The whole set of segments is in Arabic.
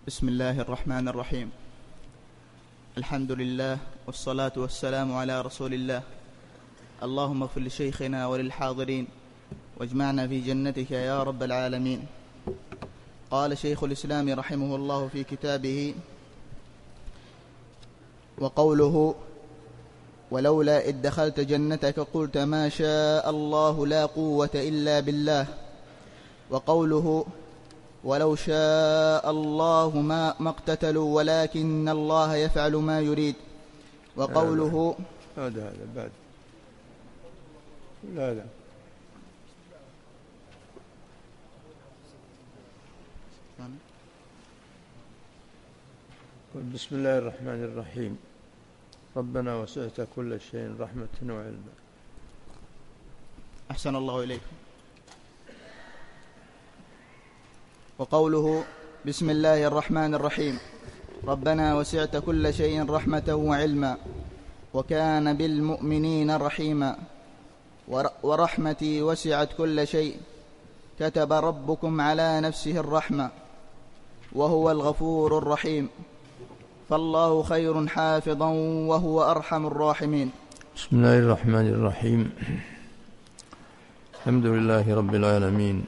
بسم الله الرحمن الرحيم. الحمد لله والصلاة والسلام على رسول الله. اللهم اغفر لشيخنا وللحاضرين واجمعنا في جنتك يا رب العالمين. قال شيخ الإسلام رحمه الله في كتابه: وقوله: ولولا إذ دخلت جنتك قلت ما شاء الله لا قوة إلا بالله. وقوله: ولو شاء الله ما اقتتلوا ولكن الله يفعل ما يريد. وقوله: هذا بعد لا بسم الله الرحمن الرحيم. ربنا وسعت كل شيء رحمة وعلما. أحسن الله إليكم. وقوله: بسم الله الرحمن الرحيم. ربنا وسعت كل شيء رحمة وعلما وكان بالمؤمنين رحيما. ورحمتي وسعت كل شيء. كتب ربكم على نفسه الرحمة وهو الغفور الرحيم. فالله خير حافظا وهو أرحم الراحمين. بسم الله الرحمن الرحيم. الحمد لله رب العالمين،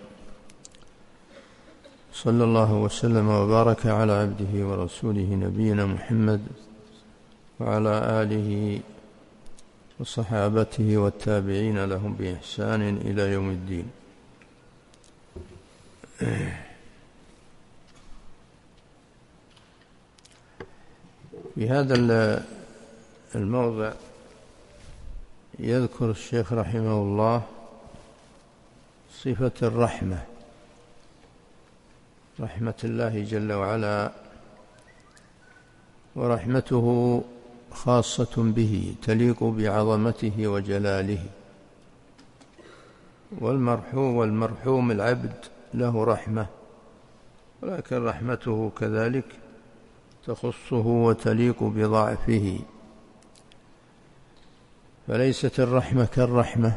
صلى الله وسلم وبارك على عبده ورسوله نبينا محمد وعلى آله وصحابته والتابعين لهم بإحسان إلى يوم الدين. في هذا الموضع يذكر الشيخ رحمه الله صفة الرحمة، رحمة الله جل وعلا، ورحمته خاصة به تليق بعظمته وجلاله. والمرحوم العبد له رحمة، ولكن رحمته كذلك تخصه وتليق بضعفه، فليست الرحمة كالرحمة،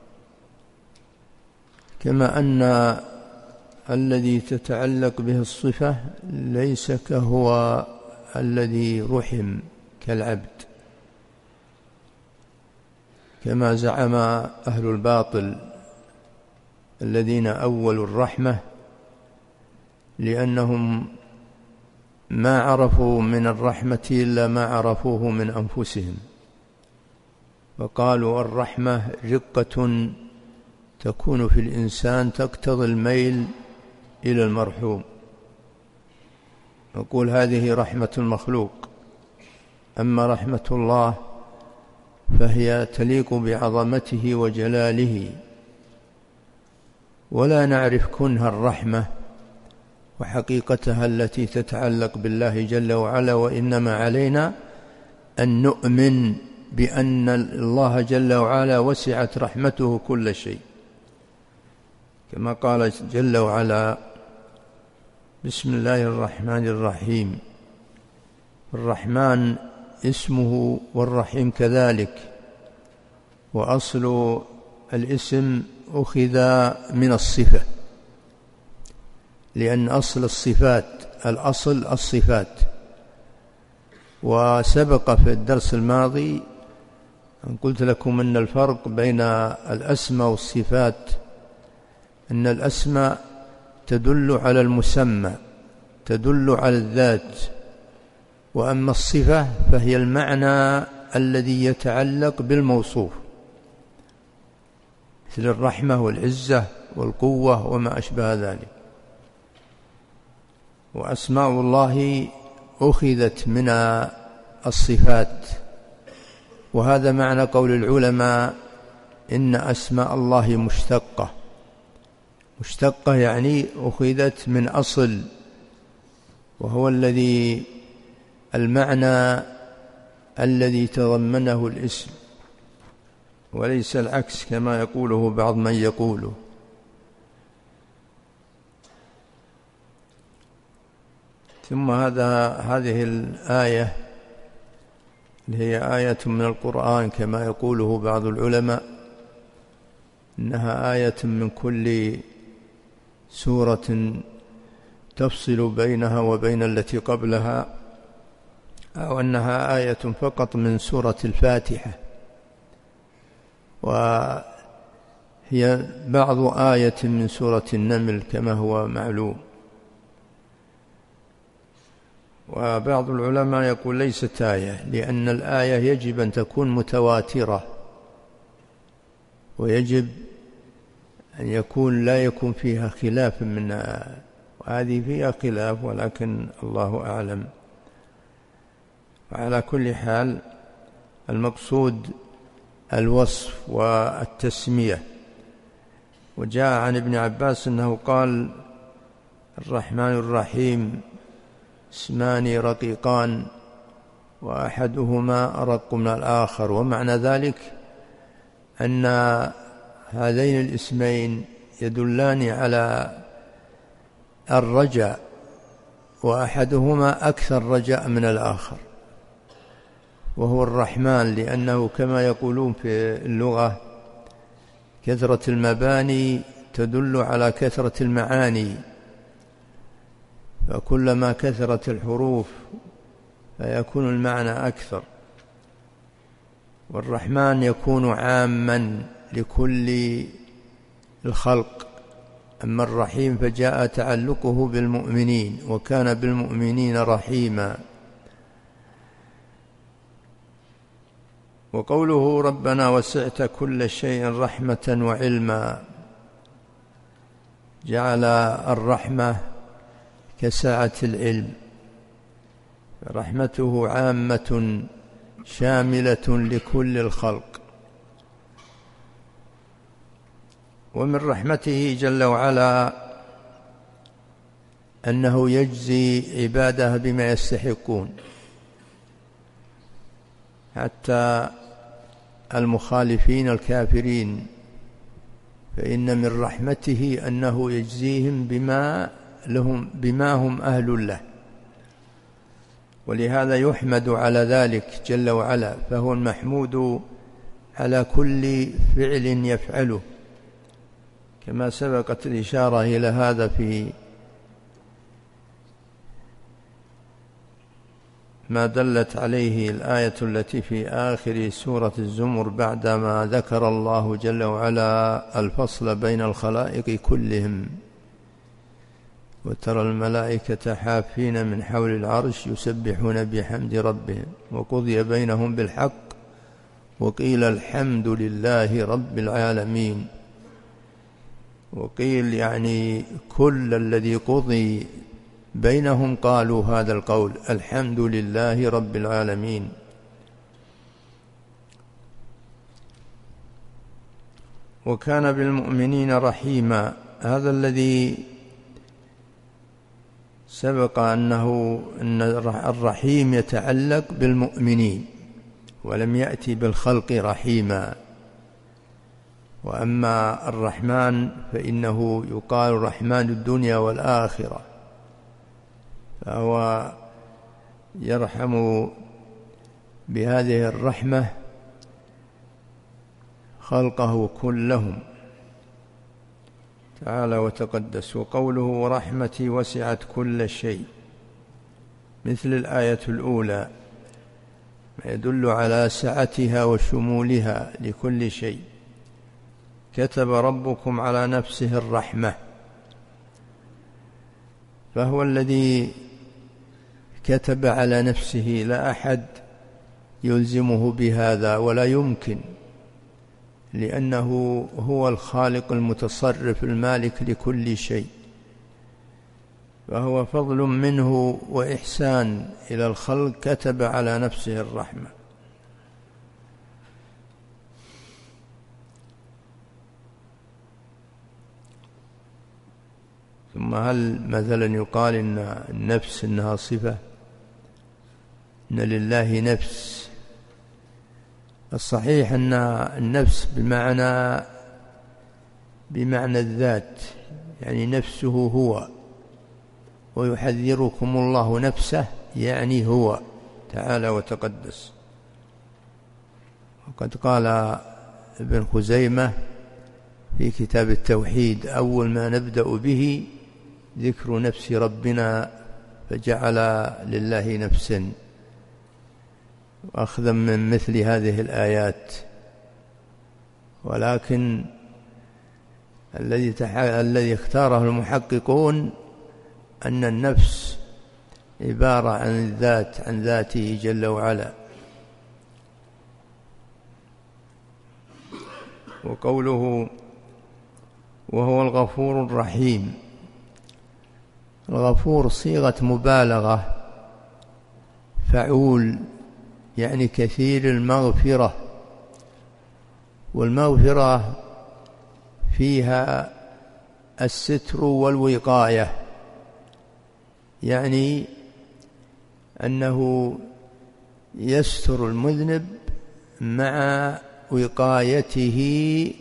كما أن الذي تتعلق به الصفة ليس كهو الذي رحم كالعبد، كما زعم أهل الباطل الذين أولوا الرحمة، لأنهم ما عرفوا من الرحمة إلا ما عرفوه من أنفسهم، وقالوا الرحمة رقة تكون في الإنسان تقتضي الميل إلى المرحوم، نقول هذه رحمة المخلوق. أما رحمة الله فهي تليق بعظمته وجلاله، ولا نعرف كنه الرحمة وحقيقتها التي تتعلق بالله جل وعلا، وإنما علينا أن نؤمن بأن الله جل وعلا وسعت رحمته كل شيء، كما قال جل وعلا: بسم الله الرحمن الرحيم. الرحمن اسمه والرحيم كذلك، وأصل الاسم أخذ من الصفة، لأن أصل الصفات الأصل الصفات. وسبق في الدرس الماضي أن قلت لكم أن الفرق بين الأسماء والصفات أن الأسماء تدل على المسمى، تدل على الذات، وأما الصفة فهي المعنى الذي يتعلق بالموصوف، مثل الرحمة والعزة والقوة وما أشبه ذلك. وأسماء الله أخذت من الصفات، وهذا معنى قول العلماء إن أسماء الله مشتقة. مشتقة يعني أخذت من أصل، وهو المعنى الذي تضمنه الاسم، وليس العكس كما يقوله بعض من يقوله. ثم هذه الآية اللي هي آية من القرآن كما يقوله بعض العلماء، إنها آية من كل سورة تفصل بينها وبين التي قبلها، أو أنها آية فقط من سورة الفاتحة، وهي بعض آية من سورة النمل كما هو معلوم. وبعض العلماء يقول ليست آية، لأن الآية يجب أن تكون متواترة، ويجب أن لا يكون فيها خلاف منها، وهذه فيها خلاف ولكن الله أعلم. وعلى كل حال المقصود الوصف والتسمية. وجاء عن ابن عباس أنه قال: الرحمن الرحيم اسمان رقيقان وأحدهما أرق من الآخر. ومعنى ذلك أن هذين الاسمين يدلان على الرجاء، وأحدهما أكثر رجاء من الآخر، وهو الرحمن، لأنه كما يقولون في اللغة كثرة المباني تدل على كثرة المعاني، فكلما كثرت الحروف فيكون المعنى أكثر. والرحمن يكون عاما لكل الخلق، أما الرحيم فجاء تعلقه بالمؤمنين، وكان بالمؤمنين رحيما. وقوله ربنا وسعت كل شيء رحمة وعلما، جعل الرحمة كسعة العلم، رحمته عامة شاملة لكل الخلق. ومن رحمته جل وعلا أنه يجزي عباده بما يستحقون، حتى المخالفين الكافرين، فإن من رحمته أنه يجزيهم بما هم أهل له، ولهذا يحمد على ذلك جل وعلا، فهو المحمود على كل فعل يفعله، كما سبقت الإشارة إلى هذا في ما دلت عليه الآية التي في آخر سورة الزمر بعدما ذكر الله جل وعلا الفصل بين الخلائق كلهم: وترى الملائكة حافين من حول العرش يسبحون بحمد ربهم وقضي بينهم بالحق وقيل الحمد لله رب العالمين. وقيل يعني كل الذي قضي بينهم قالوا هذا القول: الحمد لله رب العالمين. وكان بالمؤمنين رحيما، هذا الذي سبق أن الرحيم يتعلق بالمؤمنين، ولم يأتي بالخلق رحيما. وأما الرحمن فإنه يقال رحمن الدنيا والآخرة، فهو يرحم بهذه الرحمة خلقه كلهم تعالى وتقدس. وقوله ورحمتي وسعت كل شيء، مثل الآية الأولى، ما يدل على سعتها وشمولها لكل شيء. كتب ربكم على نفسه الرحمة، فهو الذي كتب على نفسه، لا أحد يلزمه بهذا ولا يمكن، لأنه هو الخالق المتصرف المالك لكل شيء، فهو فضل منه وإحسان إلى الخلق، كتب على نفسه الرحمة. ثم هل مثلا يقال إن النفس إنها صفة؟ إن لله نفس. الصحيح أن النفس بمعنى الذات، يعني نفسه هو، ويحذركم الله نفسه، يعني هو تعالى وتقدس. وقد قال ابن خزيمة في كتاب التوحيد: أول ما نبدأ به ذكر نفس ربنا فجعل لله نفس، أخذا من مثل هذه الآيات. ولكن الذي اختاره المحققون أن النفس عبارة عن الذات، عن ذاته جل وعلا. وقوله وهو الغفور الرحيم، الغفور صيغة مبالغة، فعول، يعني كثير المغفرة، والمغفرة فيها الستر والوقاية، يعني أنه يستر المذنب مع وقايته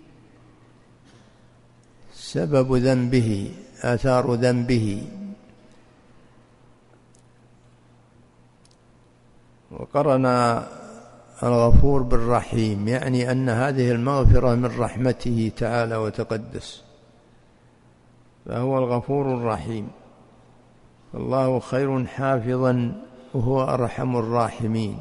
سبب ذنبه، آثار ذنبه. وقرن الغفور بالرحيم، يعني أن هذه المغفرة من رحمته تعالى وتقدس، فهو الغفور الرحيم. الله خير حافظا وهو أرحم الراحمين،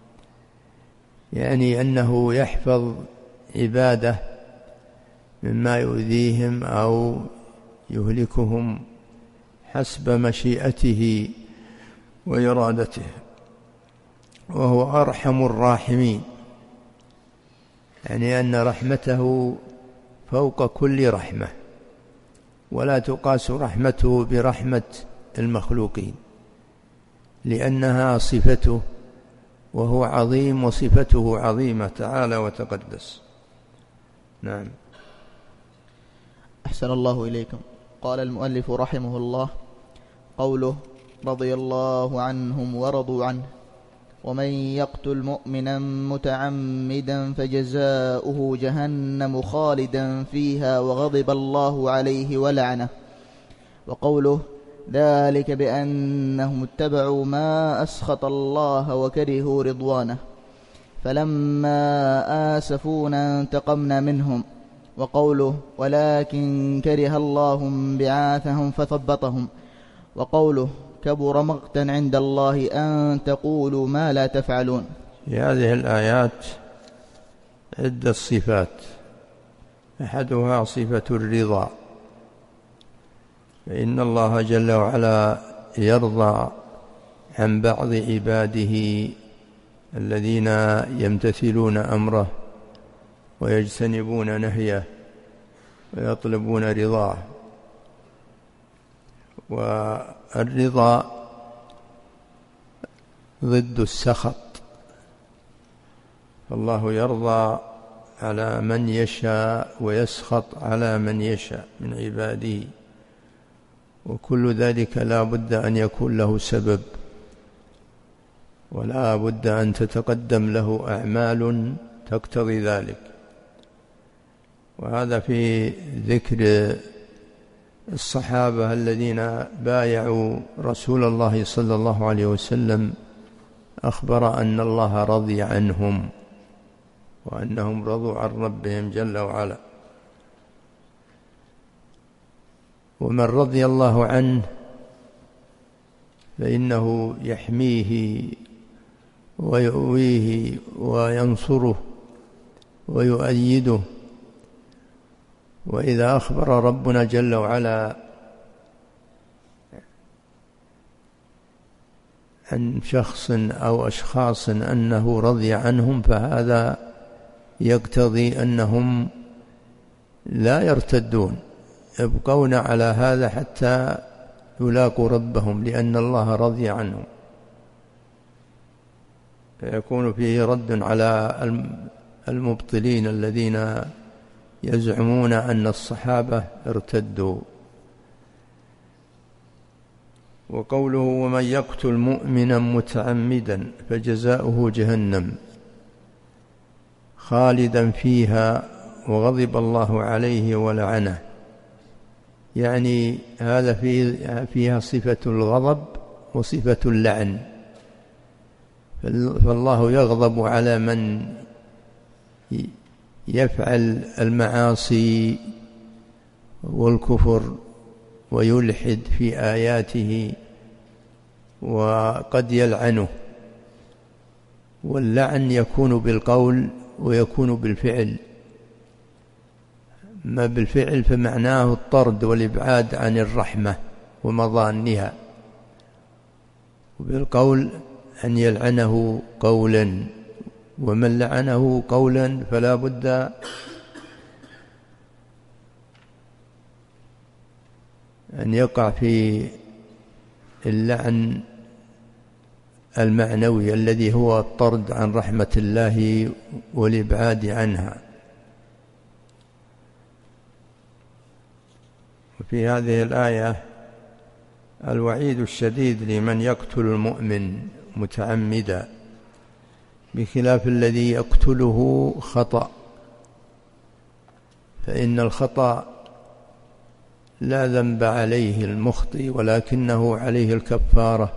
يعني أنه يحفظ عباده مما يؤذيهم أو يهلكهم حسب مشيئته وإرادته، وهو أرحم الراحمين، يعني أن رحمته فوق كل رحمة، ولا تقاس رحمته برحمة المخلوقين، لأنها صفته، وهو عظيم وصفته عظيمة تعالى وتقدس. نعم. أحسن الله إليكم. قال المؤلف رحمه الله: قوله رضي الله عنهم ورضوا عنه: ومن يقتل مؤمنا متعمدا فجزاؤه جهنم خالدا فيها وغضب الله عليه ولعنه. وقوله ذلك بأنهم اتبعوا ما أسخط الله وكرهوا رضوانه فلما آسفونا انتقمنا منهم. وقوله ولكن كره الله بعاثهم فثبطهم. وقوله كبر مقتا عند الله أن تقولوا ما لا تفعلون. في هذه الآيات عدة صفات، أحدها صفة الرضا، فإن الله جل وعلا يرضى عن بعض عباده الذين يمتثلون أمره ويجتنبون نهيه ويطلبون رضاه. والرضا ضد السخط، فالله يرضى على من يشاء ويسخط على من يشاء من عباده، وكل ذلك لا بد أن يكون له سبب، ولا بد أن تتقدم له أعمال تقتضي ذلك. وهذا في ذكر الصحابة الذين بايعوا رسول الله صلى الله عليه وسلم، أخبر أن الله رضي عنهم وأنهم رضوا عن ربهم جل وعلا. ومن رضي الله عنه فإنه يحميه ويؤويه وينصره ويؤيده. وإذا أخبر ربنا جل وعلا عن شخص أو أشخاص أنه رضي عنهم، فهذا يقتضي أنهم لا يرتدون، يبقون على هذا حتى يلاقوا ربهم، لأن الله رضي عنهم، فيكون فيه رد على المبطلين الذين يزعمون أن الصحابة ارتدوا. وقوله ومن يقتل مؤمنا متعمدا فجزاؤه جهنم خالدا فيها وغضب الله عليه ولعنه، يعني هذا فيها صفة الغضب وصفة اللعن، فالله يغضب على من يفعل المعاصي والكفر ويلحد في آياته وقد يلعنه. واللعن يكون بالقول ويكون بالفعل. ما بالفعل فمعناه الطرد والإبعاد عن الرحمة ومظانها، وبالقول أن يلعنه قولا، ومن لعنه قولا فلا بد أن يقع في اللعن المعنوي الذي هو الطرد عن رحمة الله والإبعاد عنها. وفي هذه الآية الوعيد الشديد لمن يقتل المؤمن متعمدا، بخلاف الذي يقتله خطأ، فإن الخطأ لا ذنب عليه المخطئ ولكنه عليه الكفارة.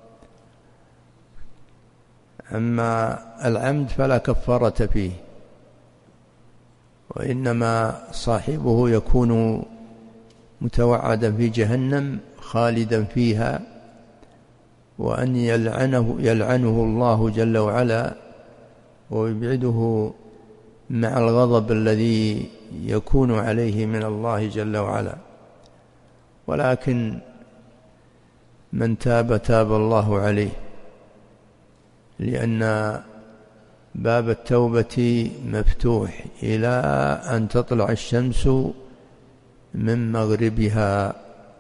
أما العمد فلا كفارة فيه، وإنما صاحبه يكون متوعدا في جهنم خالدا فيها، وأن يلعنه الله جل وعلا ويبعده مع الغضب الذي يكون عليه من الله جل وعلا. ولكن من تاب تاب الله عليه، لأن باب التوبة مفتوح إلى أن تطلع الشمس من مغربها.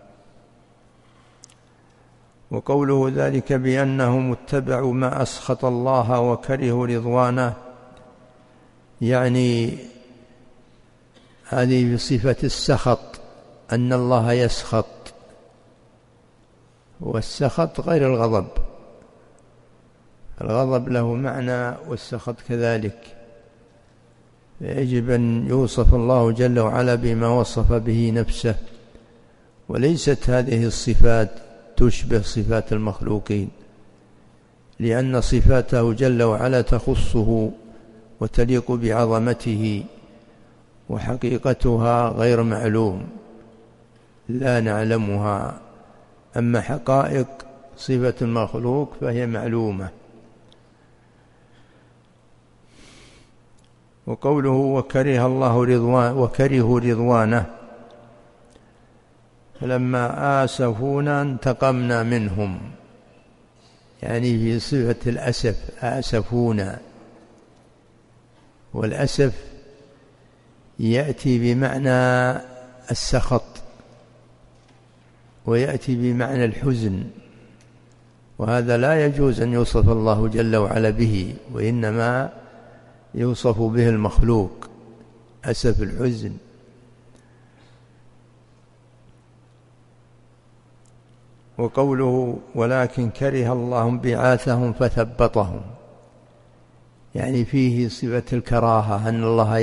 وقوله ذلك بأنهم اتبعوا ما أسخط الله وكرهوا رضوانه، يعني هذه بصفة السخط، أن الله يسخط، والسخط غير الغضب. الغضب له معنى والسخط كذلك، يجب أن يوصف الله جل وعلا بما وصف به نفسه، وليست هذه الصفات تشبه صفات المخلوقين، لأن صفاته جل وعلا تخصه وتليق بعظمته، وحقيقتها غير معلوم لا نعلمها. أما حقائق صفة المخلوق فهي معلومة. وقوله وكرهوا رضوانه، فلما آسفونا انتقمنا منهم، يعني في صفة الأسف، آسفونا. والأسف يأتي بمعنى السخط ويأتي بمعنى الحزن، وهذا لا يجوز أن يوصف الله جل وعلا به، وإنما يوصف به المخلوق، أسف الحزن. وقوله ولكن كره الله انبعاثهم فثبطهم، يعني فيه صفة الكراهة، أن الله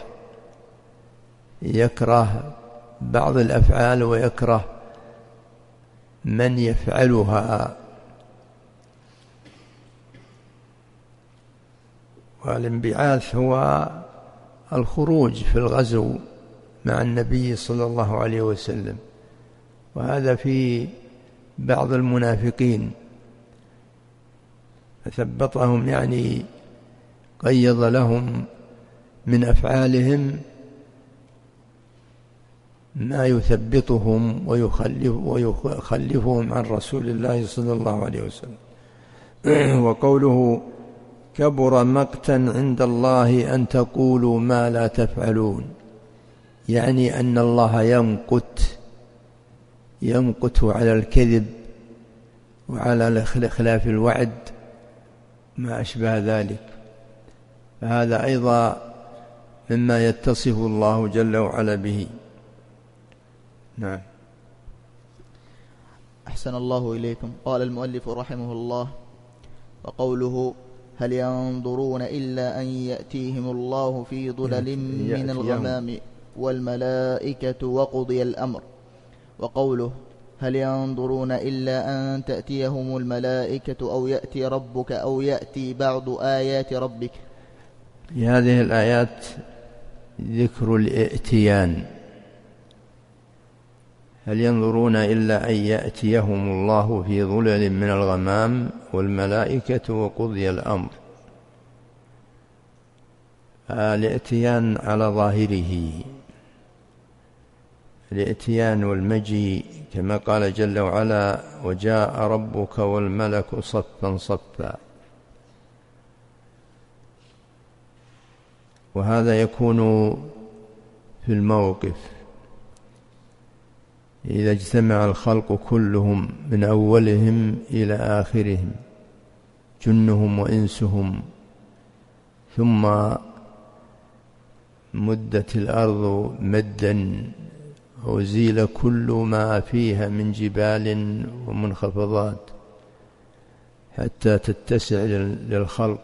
يكره بعض الأفعال ويكره من يفعلها. والانبعاث هو الخروج في الغزو مع النبي صلى الله عليه وسلم، وهذا في بعض المنافقين. فثبطهم يعني قيض لهم من أفعالهم ما يثبطهم ويخلفهم عن رسول الله صلى الله عليه وسلم. وقوله كبر مقتا عند الله أن تقولوا ما لا تفعلون، يعني أن الله يمقت على الكذب وعلى خلاف الوعد ما أشبه ذلك، فهذا أيضا مما يتصف الله جل وعلا به. نعم. أحسن الله إليكم. قال المؤلف رحمه الله: وقوله هل ينظرون إلا أن يأتيهم الله في ظلل من الغمام والملائكة وقضي الأمر. وقوله هل ينظرون إلا أن تأتيهم الملائكة أو يأتي ربك أو يأتي بعض آيات ربك. في هذه الآيات ذكر الائتيان، هل ينظرون إلا أن يأتيهم الله في ظلل من الغمام والملائكة وقضي الأمر. الاتيان على ظاهره، الاتيان والمجيء كما قال جل وعلا: وجاء ربك والملك صفا صفا. وهذا يكون في الموقف إذا اجتمع الخلق كلهم من أولهم إلى آخرهم، جنهم وإنسهم، ثم مدت الأرض مدا وزيل كل ما فيها من جبال ومنخفضات حتى تتسع للخلق،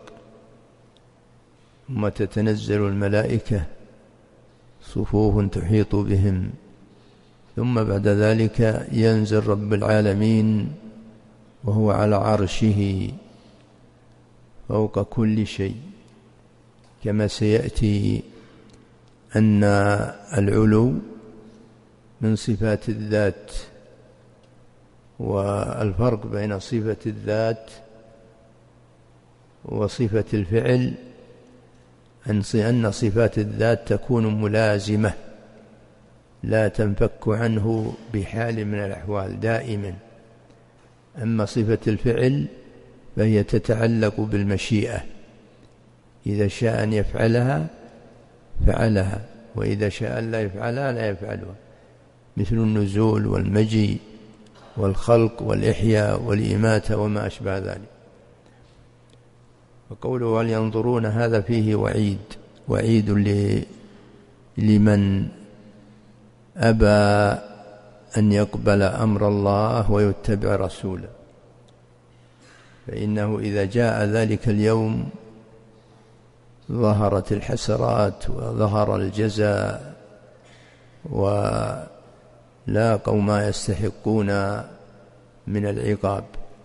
ثم تتنزل الملائكة صفوف تحيط بهم، ثم بعد ذلك ينزل رب العالمين وهو على عرشه فوق كل شيء، كما سيأتي أن العلو من صفات الذات، والفرق بين صفة الذات وصفة الفعل أن صفات الذات تكون ملازمة لا تنفك عنه بحال من الأحوال دائما، أما صفة الفعل فهي تتعلق بالمشيئة، إذا شاء أن يفعلها فعلها، وإذا شاء أن لا يفعلها لا يفعلها، مثل النزول والمجيء والخلق والإحياء والإماتة وما أشبه ذلك. وقوله هل ينظرون هذا فيه وعيد لمن أبى أن يقبل أمر الله ويتبع رسوله، فإنه إذا جاء ذلك اليوم ظهرت الحسرات وظهر الجزاء ولاقوا ما يستحقون من العقاب،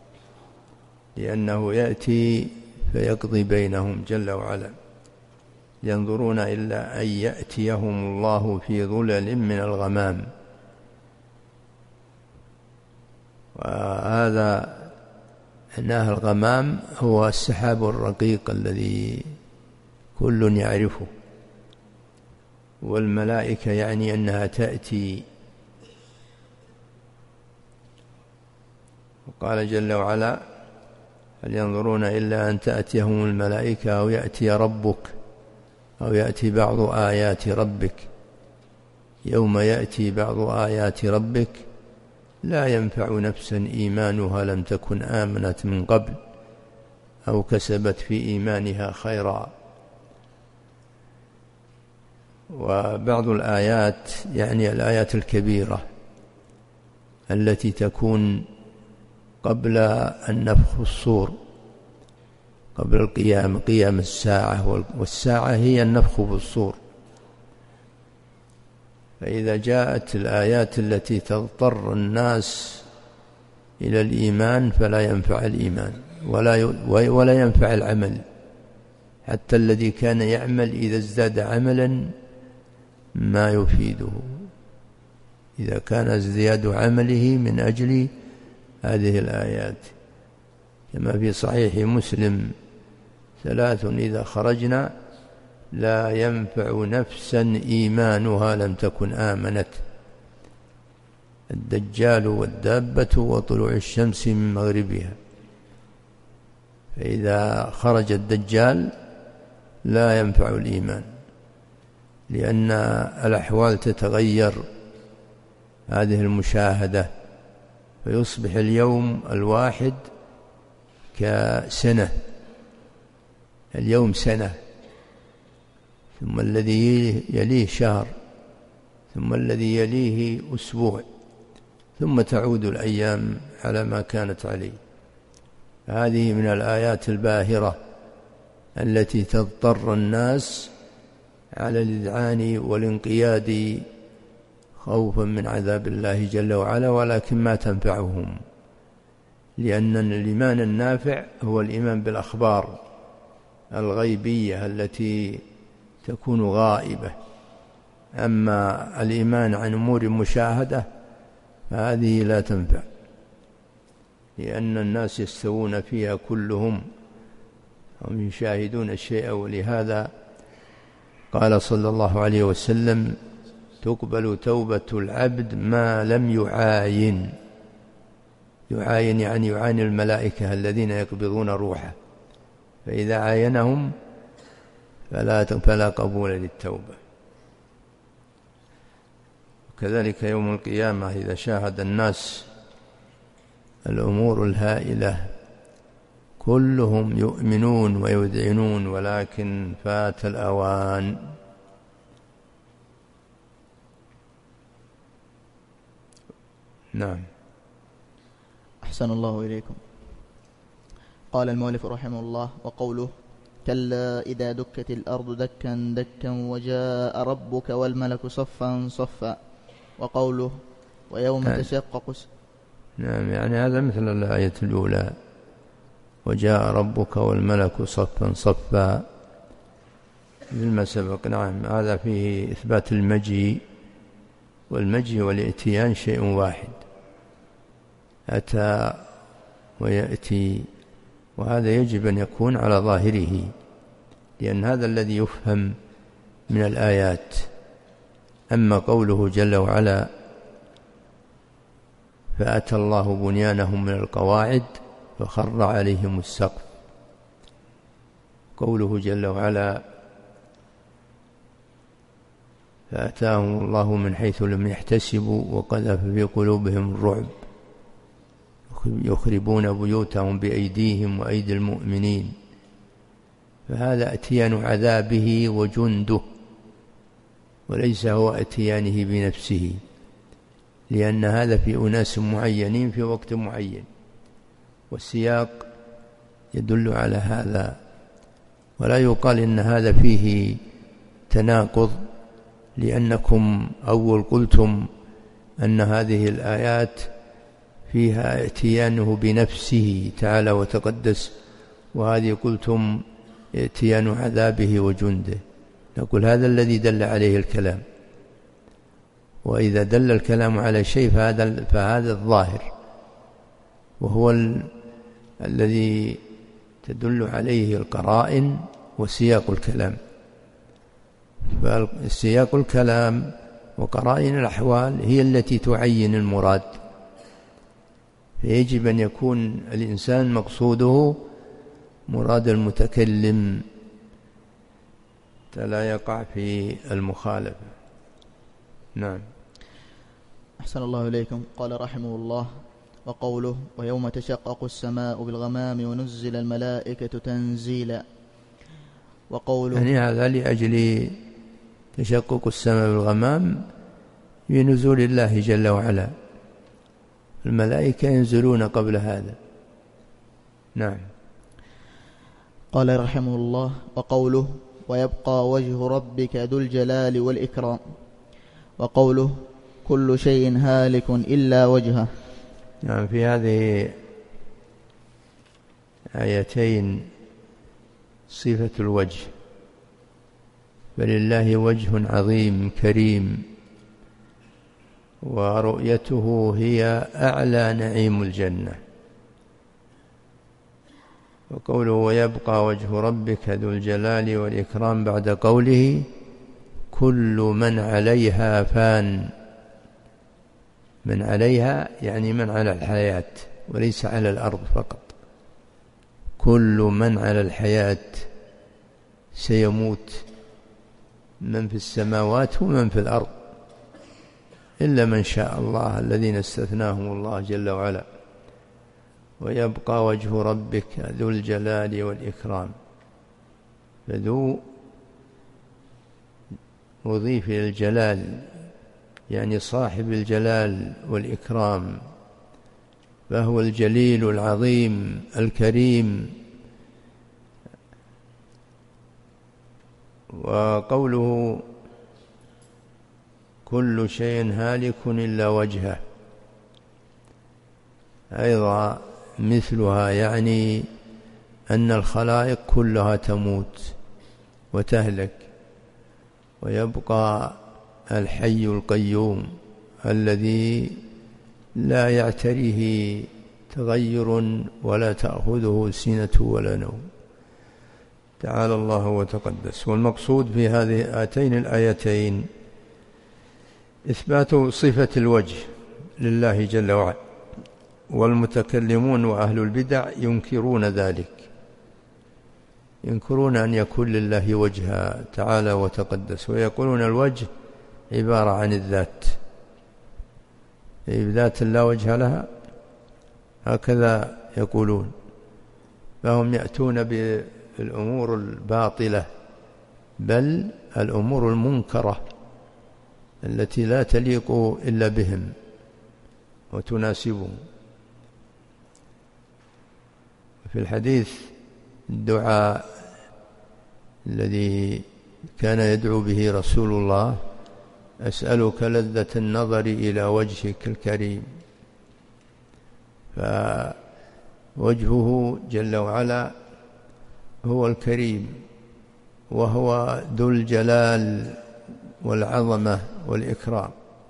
لأنه يأتي فيقضي بينهم جل وعلا. ينظرون إلا أن يأتيهم الله في ظلل من الغمام، وهذا معناه الغمام هو السحاب الرقيق الذي كل يعرفه، والملائكة يعني أنها تأتي. وقال جل وعلا: هل ينظرون إلا أن تأتيهم الملائكة أو يأتي ربك أو يأتي بعض آيات ربك. يوم يأتي بعض آيات ربك لا ينفع نفسا إيمانها لم تكن آمنت من قبل أو كسبت في إيمانها خيرا. وبعض الآيات يعني الآيات الكبيرة التي تكون قبل النفخ الصور، قبل القيام، قيام الساعة، والساعة هي النفخ بالصور. فإذا جاءت الآيات التي تضطر الناس إلى الإيمان فلا ينفع الإيمان ولا ينفع العمل، حتى الذي كان يعمل إذا ازداد عملا ما يفيده، إذا كان ازدياد عمله من أجل هذه الآيات، كما في صحيح مسلم: 3 إذا خرجنا لا ينفع نفسا إيمانها لم تكن آمنت: الدجال والدابة وطلوع الشمس من مغربها. فإذا خرج الدجال لا ينفع الإيمان، لأن الأحوال تتغير، هذه المشاهدة، فيصبح اليوم الواحد كسنة، اليوم سنة، ثم الذي يليه شهر، ثم الذي يليه أسبوع، ثم تعود الأيام على ما كانت عليه. هذه من الآيات الباهرة التي تضطر الناس على الإذعان والانقياد خوفا من عذاب الله جل وعلا، ولكن ما تنفعهم، لأن الإيمان النافع هو الإيمان بالأخبار الغيبية التي تكون غائبة. أما الإيمان عن أمور مشاهدة فهذه لا تنفع، لأن الناس يستوون فيها كلهم، هم يشاهدون الشيء. ولهذا قال صلى الله عليه وسلم: تقبل توبة العبد ما لم يعاين. يعاين يعني يعاين الملائكة الذين يقبضون روحه، فإذا عاينهم فلا قبول للتوبة. وكذلك يوم القيامة إذا شاهد الناس الأمور الهائلة كلهم يؤمنون ويذعنون، ولكن فات الأوان. نعم. أحسن الله إليكم. قال المؤلف رحمه الله: وقوله: كلا إذا دكت الأرض دكا دكا وجاء ربك والملك صفا صفا. وقوله: ويوم تشقق. نعم، يعني هذا مثل الآية الأولى: وجاء ربك والملك صفا صفا، لما سبق. نعم، هذا فيه إثبات المجيء، والمجيء والإتيان شيء واحد، أتى ويأتي، وهذا يجب أن يكون على ظاهره، لأن هذا الذي يفهم من الآيات. أما قوله جل وعلا: فأتى الله بنيانهم من القواعد فخر عليهم السقف، قوله جل وعلا: فأتاهم الله من حيث لم يحتسبوا وقذف في قلوبهم الرعب يخربون بيوتهم بأيديهم وأيدي المؤمنين. فهذا أتيان عذابه وجنده، وليس هو أتيانه بنفسه، لأن هذا في أناس معينين في وقت معين، والسياق يدل على هذا. ولا يقال إن هذا فيه تناقض، لأنكم أول قلتم أن هذه الآيات فيها اتيانه بنفسه تعالى وتقدس، وهذه قلتم اتيان عذابه وجنده. نقول هذا الذي دل عليه الكلام، وإذا دل الكلام على شيء فهذا الظاهر، وهو الذي تدل عليه القرائن وسياق الكلام. فالسياق الكلام وقرائن الأحوال هي التي تعين المراد، فيجب أن يكون الإنسان مقصوده مراد المتكلم، لا يقع في المخالفة. نعم. أحسن الله إليكم. قال رحمه الله: وقوله: ويوم تشقق السماء بالغمام ونزل الملائكة تنزيلا. وقوله يعني هذا لأجل تشقق السماء بالغمام بنزول الله جل وعلا، الملائكة ينزلون قبل هذا. نعم. قال رحمه الله: وقوله: ويبقى وجه ربك ذو الجلال والإكرام. وقوله: كل شيء هالك إلا وجهه. نعم، في هذه آيتين صفة الوجه، فلله وجه عظيم كريم، ورؤيته هي أعلى نعيم الجنة. وقوله: ويبقى وجه ربك ذو الجلال والإكرام، بعد قوله: كل من عليها فان. من عليها يعني من على الحياة، وليس على الأرض فقط. كل من على الحياة سيموت، من في السماوات ومن في الأرض، إلا من شاء الله الذين استثناهم الله جل وعلا. ويبقى وجه ربك ذو الجلال والإكرام، فذو مضيف إلى الجلال، يعني صاحب الجلال والإكرام، فهو الجليل العظيم الكريم. وقوله: كل شيء هالك إلا وجهه، أيضا مثلها، يعني أن الخلائق كلها تموت وتهلك، ويبقى الحي القيوم الذي لا يعتريه تغير ولا تأخذه سنة ولا نوم، تعالى الله وتقدس. والمقصود في هاتين الآيتين إثبات صفة الوجه لله جل وعلا، والمتكلمون وأهل البدع ينكرون ذلك، ينكرون أن يكون لله وجها تعالى وتقدس، ويقولون الوجه عبارة عن الذات، ذات لا وجه لها، هكذا يقولون. فهم يأتون بالأمور الباطلة، بل الأمور المنكرة التي لا تليق إلا بهم وتناسبهم. في الحديث الدعاء الذي كان يدعو به رسول الله: أسألك لذة النظر إلى وجهك الكريم. فوجهه جل وعلا هو الكريم، وهو ذو الجلال والعظمة والإكرام،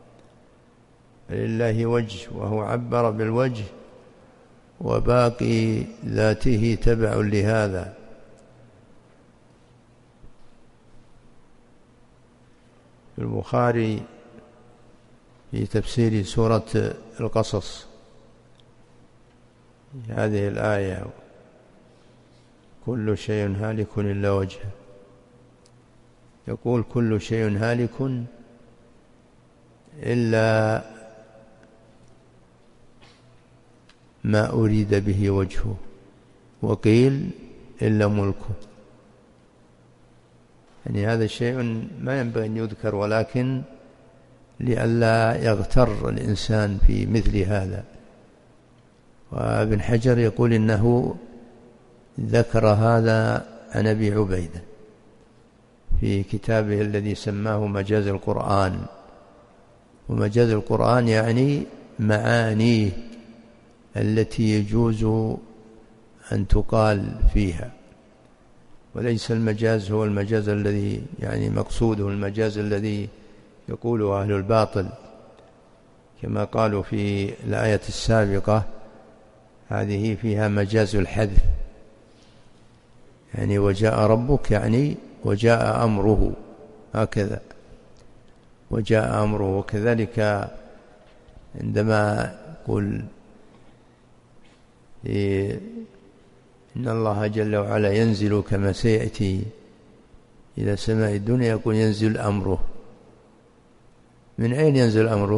لله وجه، وهو عبر بالوجه، وباقي ذاته تبع لهذا. في البخاري في تفسير سورة القصص هذه الآية: كل شيء هالك إلا وجهه، يقول كل شيء هالك إلا ما أريد به وجهه، وقيل إلا ملكه. يعني هذا شيء ما ينبغي أن يذكر، ولكن لئلا يغتر الإنسان في مثل هذا. وابن حجر يقول إنه ذكر هذا عن أبي عبيدة في كتابه الذي سماه مجاز القرآن. ومجاز القرآن يعني معانيه التي يجوز أن تقال فيها، وليس المجاز هو المجاز الذي يعني مقصوده المجاز الذي يقوله أهل الباطل، كما قالوا في الآية السابقة: هذه فيها مجاز الحذف، يعني وجاء ربك يعني وجاء أمره، هكذا وجاء أمره. وكذلك عندما يقول إن الله جل وعلا ينزل كما سيأتي إلى سماء الدنيا، يقول ينزل أمره. من أين ينزل أمره؟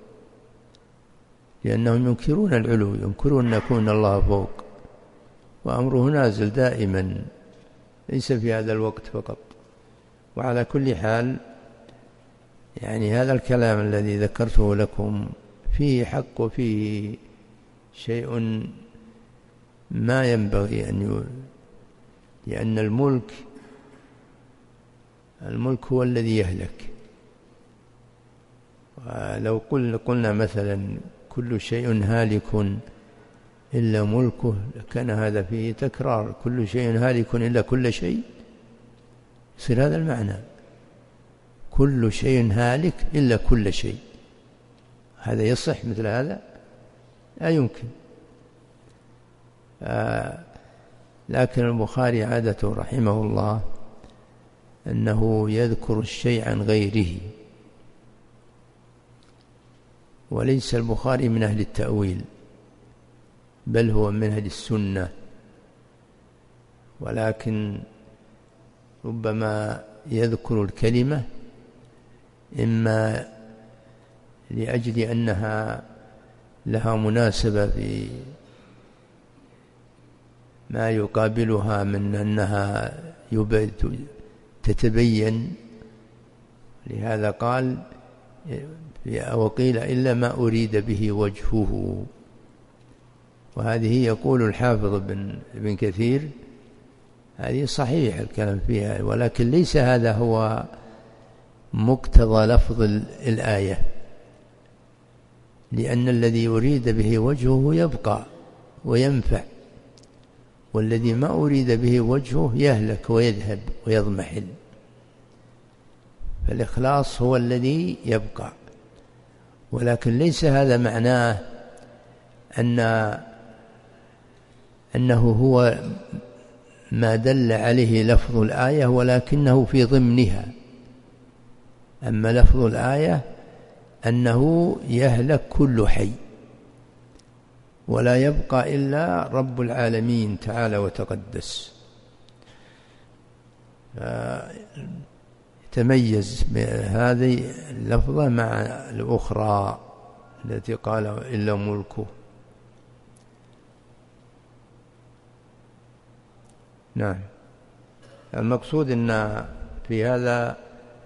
لأنهم ينكرون العلو، ينكرون أن يكون الله فوق، وأمره نازل دائما، ليس في هذا الوقت فقط. وعلى كل حال يعني هذا الكلام الذي ذكرته لكم فيه حق وفيه شيء ما ينبغي أن لأن الملك هو الذي يهلك. ولو قلنا مثلا كل شيء هالك إلا ملكه، كان هذا فيه تكرار، كل شيء هالك إلا كل شيء، يصير هذا المعنى، كل شيء هالك إلا كل شيء. هذا يصح مثل هذا؟ لا يمكن. لكن البخاري عادته رحمه الله أنه يذكر الشيء عن غيره، وليس البخاري من أهل التأويل، بل هو من أهل السنة، ولكن ربما يذكر الكلمة إما لأجل أنها لها مناسبة في ما يقابلها من أنها تتبين، لهذا قال وقيل إلا ما أريد به وجهه. وهذه يقول الحافظ ابن كثير هذه صحيح الكلام فيها، ولكن ليس هذا هو مقتضى لفظ الآية، لأن الذي أريد به وجهه يبقى وينفع، والذي ما أريد به وجهه يهلك ويذهب ويضمحل. فالإخلاص هو الذي يبقى، ولكن ليس هذا معناه أنه هو ما دل عليه لفظ الآية ولكنه في ضمنها. أما لفظ الآية أنه يهلك كل حي ولا يبقى إلا رب العالمين تعالى وتقدس. تميز هذه اللفظة مع الأخرى التي قال إلا ملكه. نعم. المقصود أن في هذا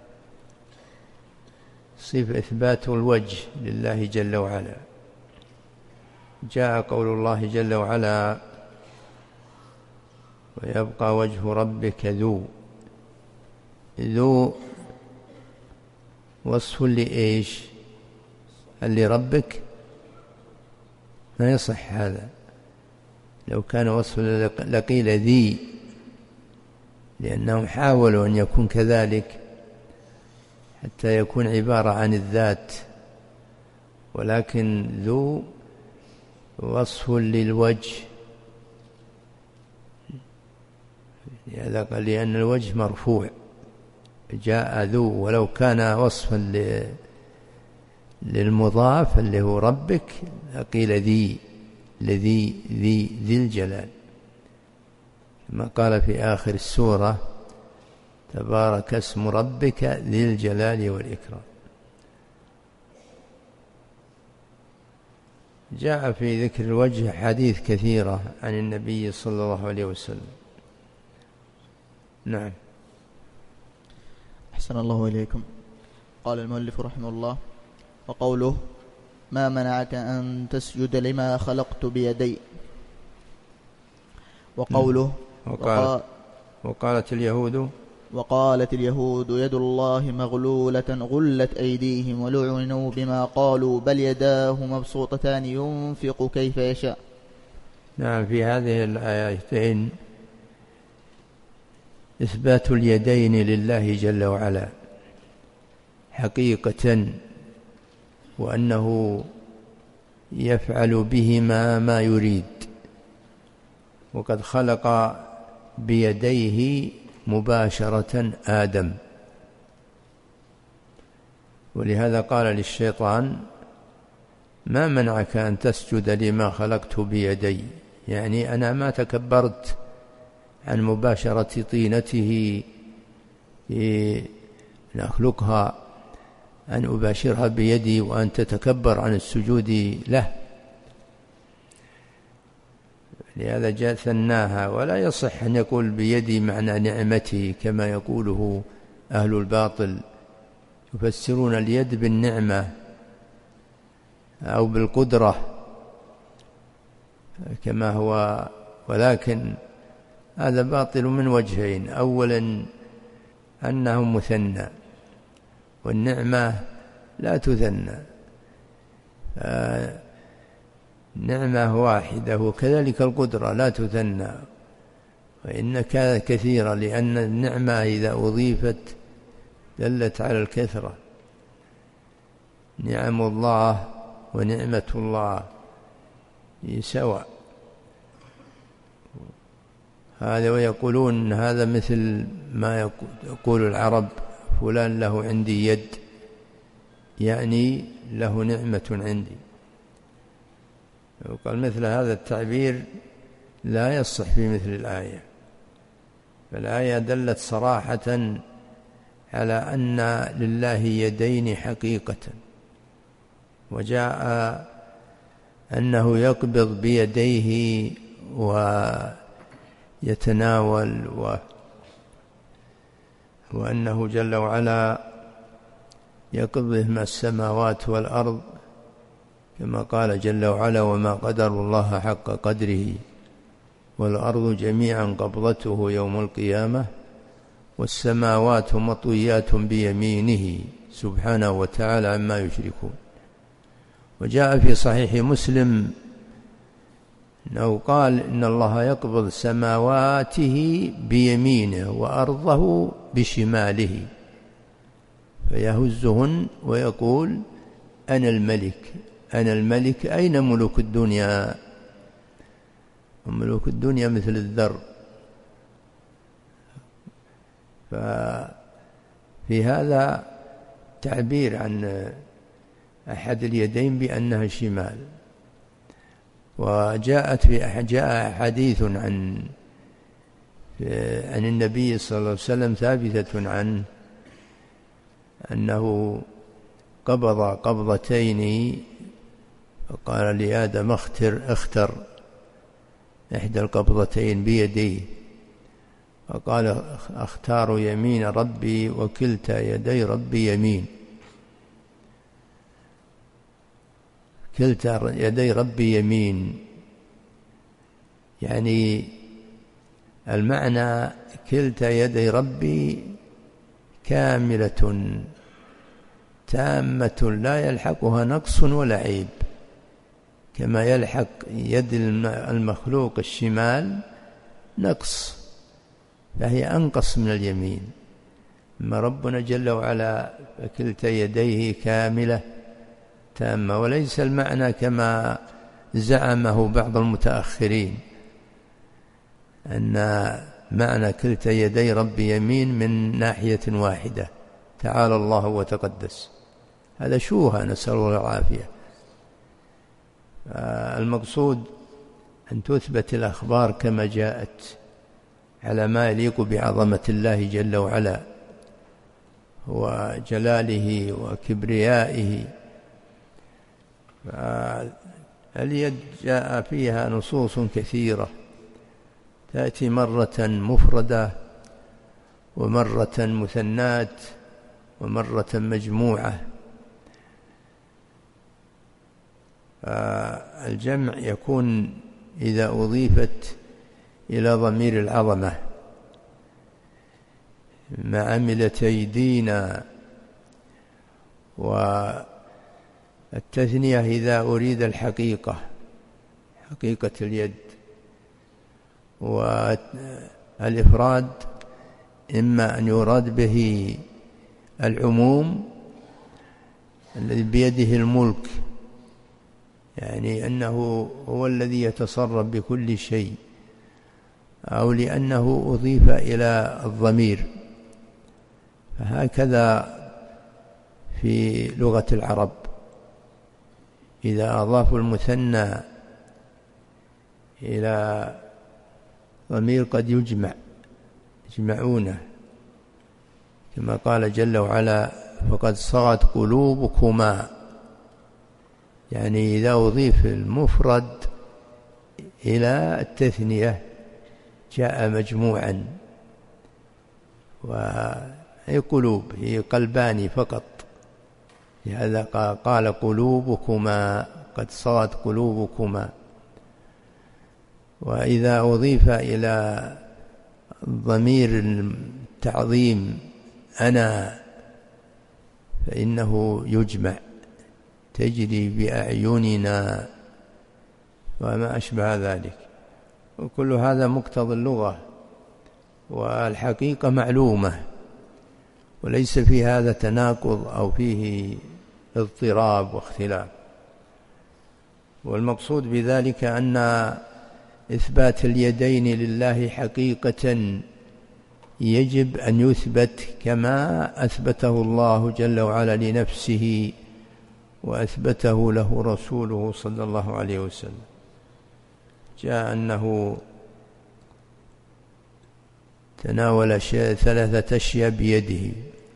صفة إثبات الوجه لله جل وعلا. جاء قول الله جل وعلا ويبقى وجه ربك ذو وصف لإيش؟ هل لربك؟ ما يصح هذا. لو كان وصف لقيل ذي، لأنهم حاولوا أن يكون كذلك حتى يكون عبارة عن الذات، ولكن ذو وصف للوجه، لأن الوجه مرفوع جاء ذو، ولو كان وصفا للمضاف اللي هو ربك قيل ذي الجلال، كما قال في آخر السورة تبارك اسم ربك ذي الجلال والإكرام. جاء في ذكر الوجه حديث كثيرة عن النبي صلى الله عليه وسلم. نعم. أحسن الله إليكم. قال المؤلف رحمه الله: وقوله ما منعك أن تسجد لما خلقت بيدي. وقوله وقالت اليهود يد الله مغلولة غلت أيديهم ولعنوا بما قالوا بل يداه مبسوطتان ينفق كيف يشاء. نعم. في هذه الآيتين إثبات اليدين لله جل وعلا حقيقة، وأنه يفعل بهما ما يريد، وقد خلق بيديه مباشرة آدم، ولهذا قال للشيطان ما منعك أن تسجد لما خلقت بيدي، يعني أنا ما تكبرت عن مباشرة طينته لأخلقها، أن أباشرها بيدي وأن تتكبر عن السجود له. لهذا جاء ثناها، ولا يصح أن يقول بيدي معنى نعمتي كما يقوله أهل الباطل، يفسرون اليد بالنعمة أو بالقدرة كما هو، ولكن هذا باطل من وجهين: أولا أنه مثنى، والنعمة لا تثنى، نعمة واحدة، وكذلك القدرة لا تثنى، وإن كانت كثيرة، لأن النعمة إذا أضيفت دلت على الكثرة. نعم الله ونعمة الله سواء. هذا ويقولون هذا مثل ما يقول العرب فلان له عندي يد، يعني له نعمة عندي. وقال مثل هذا التعبير لا يصح في مثل الآية، فالآية دلت صراحة على أن لله يدين حقيقة، وجاء أنه يقبض بيديه ويتناول، وأنه جل وعلا يقبض السماوات والأرض، كما قال جل وعلا وما قدر الله حق قدره والأرض جميعا قبضته يوم القيامة والسماوات مطويات بيمينه سبحانه وتعالى عما يشركون. وجاء في صحيح مسلم أنه قال إن الله يقبض سماواته بيمينه وأرضه بشماله فيهزهن ويقول أنا الملك أنا الملك أين ملوك الدنيا؟ وملوك الدنيا مثل الذر. ففي هذا تعبير عن أحد اليدين بأنها الشمال. جاء حديث عن النبي صلى الله عليه وسلم ثابتة عنه أنه قبض قبضتين، فقال لآدم اختر إحدى القبضتين بيديه، فقال أختار يمين ربي وكلتا يدي ربي يمين، كلتا يدي ربي يمين، يعني المعنى كلتا يدي ربي كاملة تامة لا يلحقها نقص ولا عيب، كما يلحق يد المخلوق الشمال نقص، فهي أنقص من اليمين. أما ربنا جل وعلا فكلتا يديه كاملة تامة، وليس المعنى كما زعمه بعض المتأخرين أن معنى كلتا يدي ربي يمين من ناحية واحدة، تعالى الله وتقدس، هذا شوها، نسأل الله العافية. المقصود أن تثبت الأخبار كما جاءت على ما يليق بعظمة الله جل وعلا وجلاله وكبريائه. اليد جاء فيها نصوص كثيرة، تأتي مرة مفردة ومرة مثنات ومرة مجموعة. الجمع يكون إذا أضيفت إلى ضمير العظمة، ما عملت أيدينا، والتثنية إذا أريد الحقيقة، حقيقة اليد. والإفراد إما أن يراد به العموم الذي بيده الملك، يعني أنه هو الذي يتصرف بكل شيء، أو لأنه أضيف إلى الضمير. فهكذا في لغة العرب إذا أضافوا المثنى إلى ضمير قد يجمعونه، كما قال جل وعلا فقد صغت قلوبكما، يعني إذا أضيف المفرد إلى التثنية جاء مجموعا، وهي قلوب، هي قلبان فقط، لهذا قال قلوبكما، قد صغت قلوبكما. وإذا أضيف إلى ضمير التعظيم أنا فإنه يجمع، تجري بأعيننا وما أشبه ذلك. وكل هذا مقتضى اللغة، والحقيقة معلومة، وليس في هذا تناقض أو فيه اضطراب واختلاف. والمقصود بذلك أن إثبات اليدين لله حقيقة يجب أن يثبت كما أثبته الله جل وعلا لنفسه وأثبته له رسوله صلى الله عليه وسلم. جاء أنه تناول 3 أشياء بيده،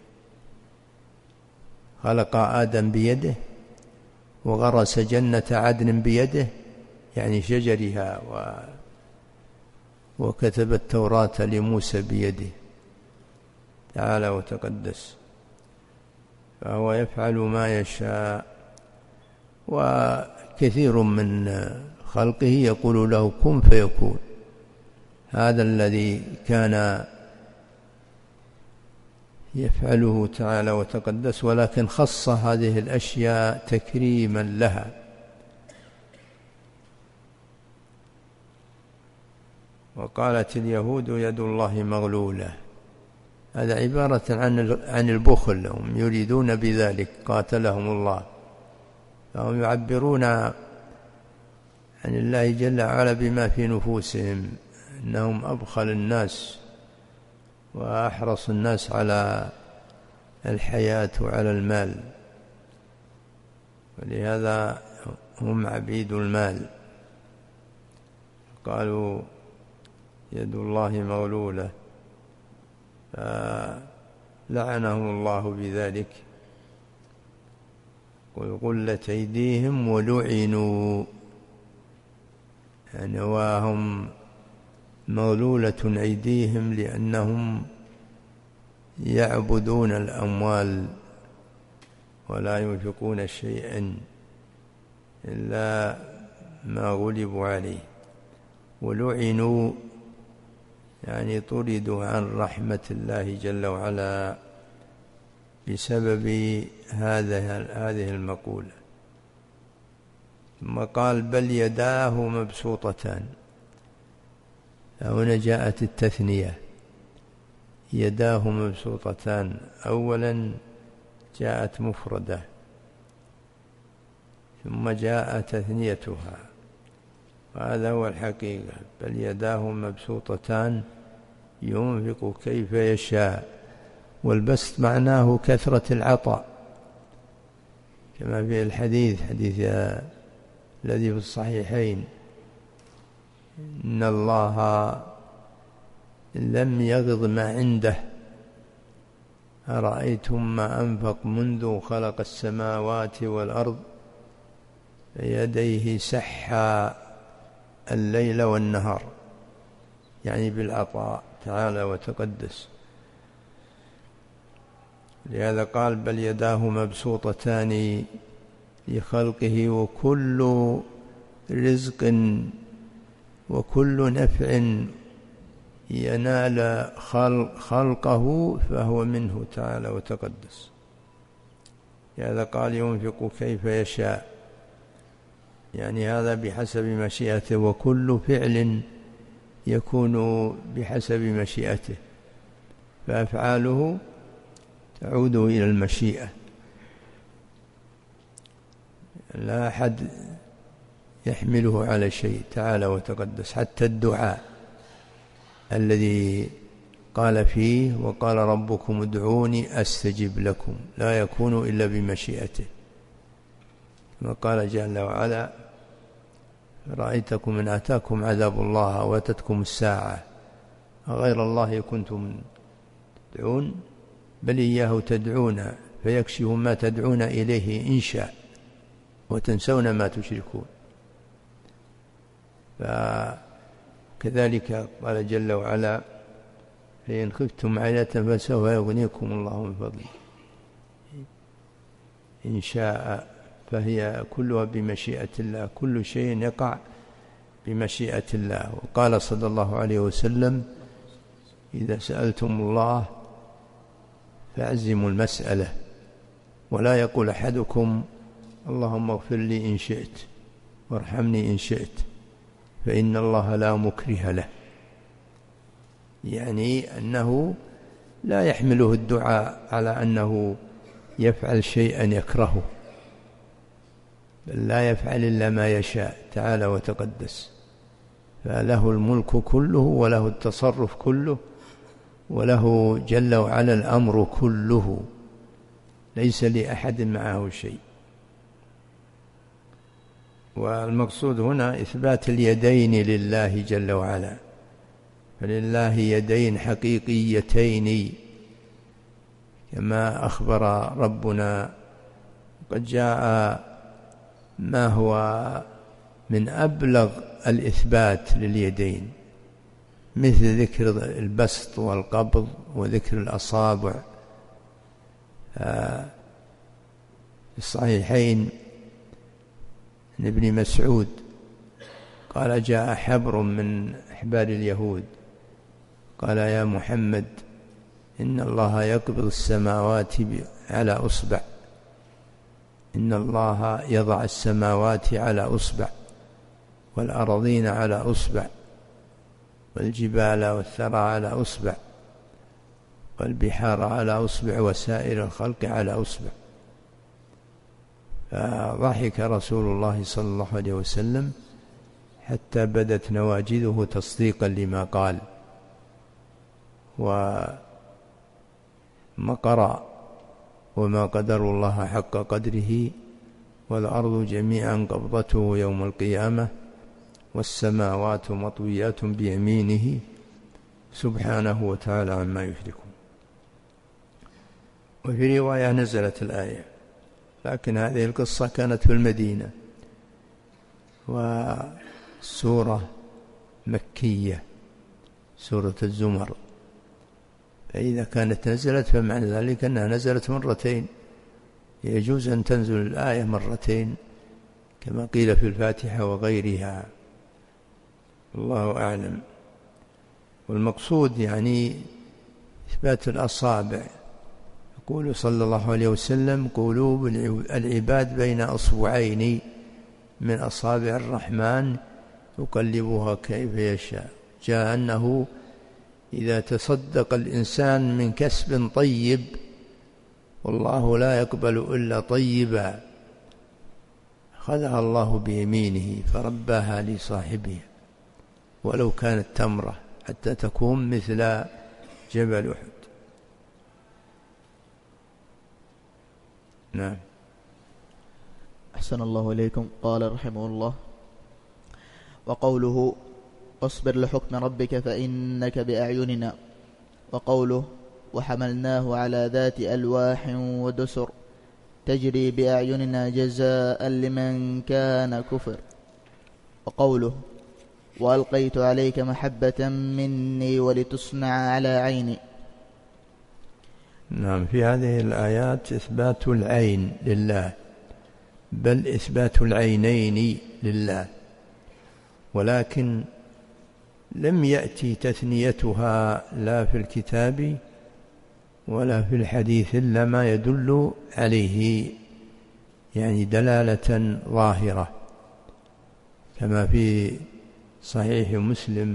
خلق آدم بيده، وغرس جنة عدن بيده يعني شجرها، وكتب التوراة لموسى بيده تعالى وتقدس، فهو يفعل ما يشاء. وكثير من خلقه يقول له كن فيكون، هذا الذي كان يفعله تعالى وتقدس، ولكن خص هذه الأشياء تكريما لها. وقالت اليهود يد الله مغلولة، هذا عبارة عن البخل، هم يريدون بذلك قاتلهم الله، فهم يعبرون عن الله جل وعلا بما في نفوسهم، أنهم أبخل الناس وأحرص الناس على الحياة وعلى المال، ولهذا هم عبيد المال. قالوا يد الله مغلولة، فلعنهم الله بذلك. قل غلت أيديهم ولعنوا، يعني وهم مغلولة أيديهم لأنهم يعبدون الأموال ولا ينفقون شيئا إلا ما غلبوا عليه. ولعنوا يعني طردوا عن رحمة الله جل وعلا بسبب هذه المقولة. ثم قال بل يداه مبسوطتان، هنا جاءت التثنية، يداه مبسوطتان. أولا جاءت مفردة ثم جاء تثنيتها، وهذا هو الحقيقة. بل يداه مبسوطتان ينفق كيف يشاء، والبسط معناه كثرة العطاء، كما في الحديث الذي في الصحيحين: إن الله لم يغض ما عنده، أرأيتم ما أنفق منذ خلق السماوات والأرض، بيديه سحى الليل والنهار، يعني بالعطاء تعالى وتقدس. لهذا قال بل يداه مبسوطتان لخلقه، وكل رزق وكل نفع ينال خلقه فهو منه تعالى وتقدس. لهذا قال ينفق كيف يشاء، يعني هذا بحسب مشيئته، وكل فعل يكون بحسب مشيئته، فأفعاله تعود إلى المشيئة. لا أحد يحمله على شيء تعالى وتقدس، حتى الدعاء الذي قال فيه وقال ربكم ادعوني أستجب لكم، لا يكون إلا بمشيئته. كما قال جل وعلا: رأيتكم إن أتاكم عذاب الله وأتتكم الساعة غير الله كنتم تدعون بل إياه تدعون فيكشف ما تدعون إليه إن شاء وتنسون ما تشركون. فكذلك قال جل وعلا: فإن خفتم عيلة فسوف يغنيكم الله من فضله إن شاء. فهي كلها بمشيئة الله، كل شيء يقع بمشيئة الله. وقال صلى الله عليه وسلم: إذا سألتم الله فأعزموا المسألة، ولا يقول أحدكم اللهم اغفر لي إن شئت وارحمني إن شئت، فإن الله لا مكره له، يعني أنه لا يحمله الدعاء على أنه يفعل شيئا يكرهه، بل لا يفعل إلا ما يشاء تعالى وتقدس. فله الملك كله وله التصرف كله وله جل وعلا الأمر كله، ليس لأحد معه شيء. والمقصود هنا إثبات اليدين لله جل وعلا، فلله يدين حقيقيتين كما أخبر ربنا. قد جاء ما هو من أبلغ الإثبات لليدين، مثل ذكر البسط والقبض وذكر الأصابع. في الصحيحين عن ابن مسعود قال: جاء حبر من أحبار اليهود قال: يا محمد، إن الله يقبض السماوات على أصبع، إن الله يضع السماوات على أصبع والأرضين على أصبع والجبال والثرى على أصبع والبحار على أصبع وسائر الخلق على أصبع. فضحك رسول الله صلى الله عليه وسلم حتى بدت نواجذه تصديقا لما قال، ومقر وما قدر الله حق قدره والأرض جميعا قبضته يوم القيامة والسماوات مطويات بيمينه سبحانه وتعالى عما يشركون. وفي رواية نزلت الآية، لكن هذه القصة كانت في المدينة، وسورة مكية سورة الزمر، فإذا كانت نزلت فمعنى ذلك أنها نزلت مرتين، يجوز أن تنزل الآية مرتين كما قيل في الفاتحة وغيرها، الله أعلم. والمقصود يعني إثبات الأصابع. يقول صلى الله عليه وسلم: قلوب العباد بين أصبعين من أصابع الرحمن يقلبها كيف يشاء. جاء أنه إذا تصدق الإنسان من كسب طيب والله لا يقبل إلا طيبا خذها الله بيمينه فرباها لصاحبها ولو كانت تمرة حتى تكون مثل جبل أحد. نعم. أحسن الله إليكم. قال رحمه الله: وقوله: واصبر لحكم ربك فإنك بأعيننا. وقوله: وحملناه على ذات ألواح ودسر تجري بأعيننا جزاء لمن كان كفر. وقوله: وألقيت عليك محبة مني ولتصنع على عيني. نعم. في هذه الآيات إثبات العين لله، بل إثبات العينين لله، ولكن لم يأتي تثنيتها لا في الكتاب ولا في الحديث إلا ما يدل عليه، يعني دلالة ظاهرة، كما في صحيح مسلم: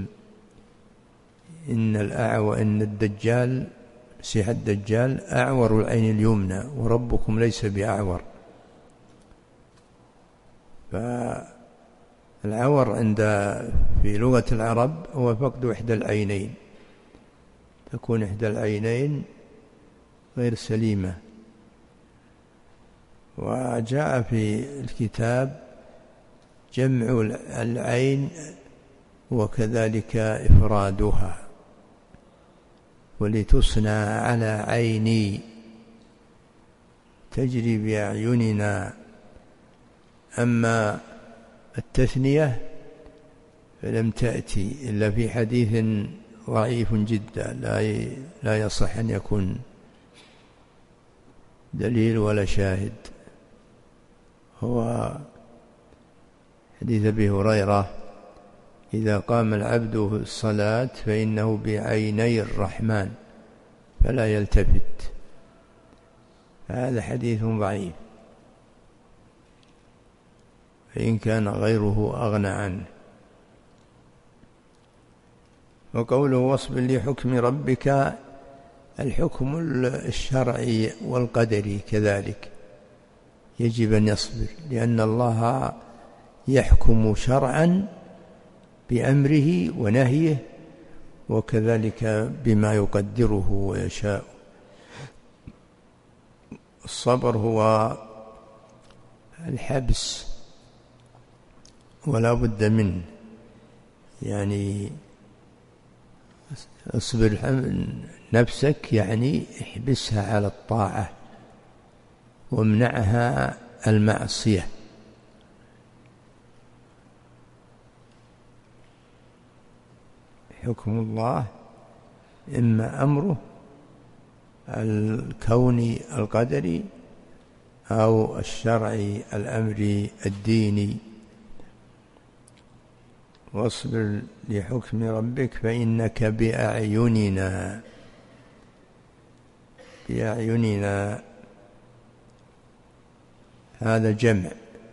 إن الدجال مسيح الدجال أعور العين اليمنى وربكم ليس بأعور. فالعور في لغة العرب هو فقد إحدى العينين، تكون إحدى العينين غير سليمة. وجاء في الكتاب جمع العين وكذلك إفرادها: ولتصنع على عيني تجري بأعيننا. أما التثنية فلم تأتي إلا في حديث ضعيف جدا لا يصح أن يكون دليل ولا شاهد، هو حديث أبي هريرة: إذا قام العبد في الصلاة فإنه بعيني الرحمن فلا يلتفت. هذا حديث ضعيف، فإن كان غيره أغنى عنه. وقوله: واصبر لحكم ربك، الحكم الشرعي والقدري كذلك يجب أن يصبر، لأن الله يحكم شرعا بأمره ونهيه، وكذلك بما يقدره ويشاء. الصبر هو الحبس ولا بد منه، يعني اصبر نفسك يعني احبسها على الطاعة وامنعها المعصية. حكم الله إما أمره الكوني القدري أو الشرعي الأمر الديني. واصبر لحكم ربك فإنك بأعيننا. بأعيننا هذا جمع،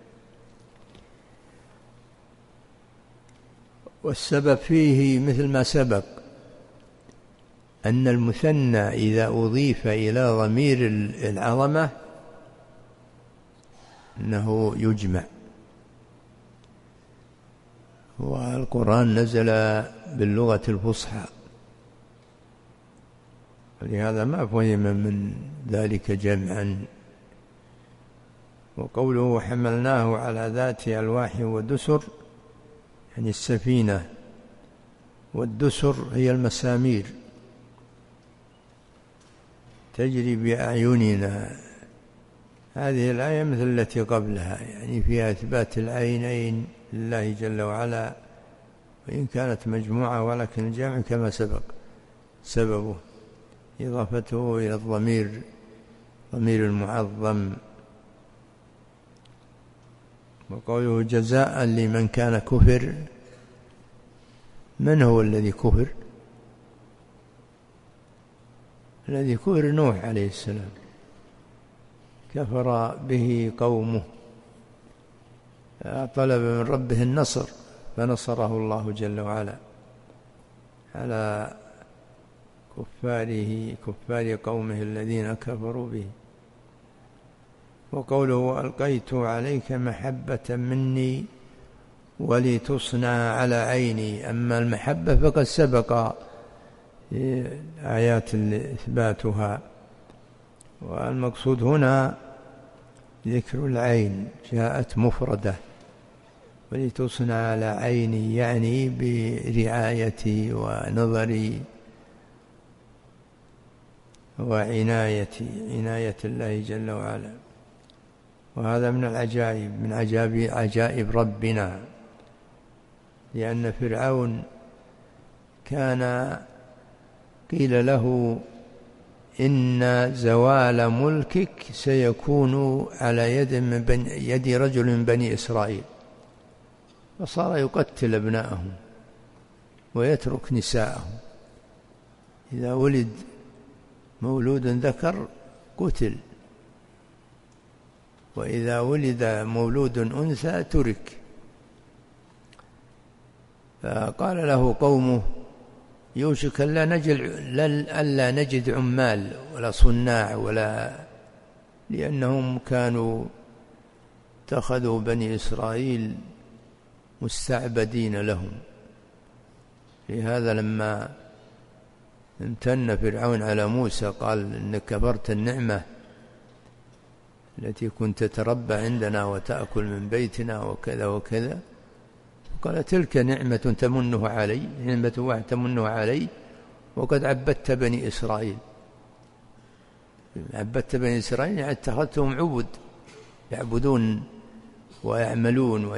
والسبب فيه مثل ما سبق أن المثنى إذا أضيف إلى ضمير العظمة أنه يجمع. والقرآن نزل باللغة الفصحى، ولهذا ما فهم من ذلك جمعا. وقوله حملناه على ذات ألواح ودسر، يعني السفينة، والدسر هي المسامير تجري بأعيننا. هذه الآية مثل التي قبلها، يعني فيها إثبات العينين لله جل وعلا، وإن كانت مجموعة، ولكن الجمع كما سبق سببه إضافته إلى الضمير، ضمير المعظم. وقوله جزاء لمن كان كفر، من هو الذي كفر؟ الذي كفر نوح عليه السلام، كفر به قومه، طلب من ربه النصر فنصره الله جل وعلا على كفار قومه الذين كفروا به. وقوله ألقيت عليك محبة مني ولتصنع على عيني، أما المحبة فقد سبق آيات إثباتها، والمقصود هنا ذكر العين، جاءت مفردة، ولتصنع على عيني يعني برعايتي ونظري وعنايتي، عناية الله جل وعلا. وهذا من العجائب، من عجائب ربنا، لأن فرعون كان قيل له إن زوال ملكك سيكون على يد رجل من بني إسرائيل، فصار يقتل أبناءهم ويترك نساءهم. إذا ولد مولود ذكر قتل، وإذا ولد مولود أنثى ترك. فقال له قومه يوشك ألا نجد عمال ولا صناع لأنهم كانوا اتخذوا بني إسرائيل مستعبدين لهم. لهذا لما امتن فرعون على موسى قال إنك كفرت النعمة التي كنت تتربى عندنا وتأكل من بيتنا وكذا وكذا، قال تلك نعمة تمنه علي، نعمة واحد تمنه علي، وقد عبدت بني إسرائيل. عبدت بني إسرائيل يعني اتخذتهم عبد يعبدون ويعملون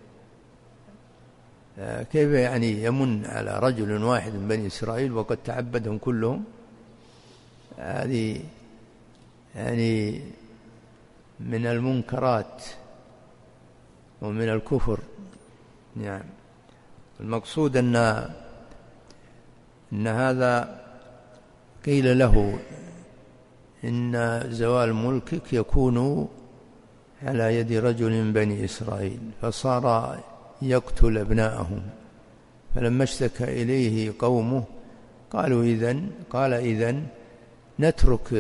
كيف يعني يمن على رجل واحد من بني إسرائيل وقد تعبدهم كلهم؟ هذه يعني من المنكرات ومن الكفر. نعم. المقصود أن هذا قيل له إن زوال ملكك يكون على يد رجل من بني إسرائيل، فصار يقتل أبناءهم. فلما اشتكى إليه قومه قالوا إذن نترك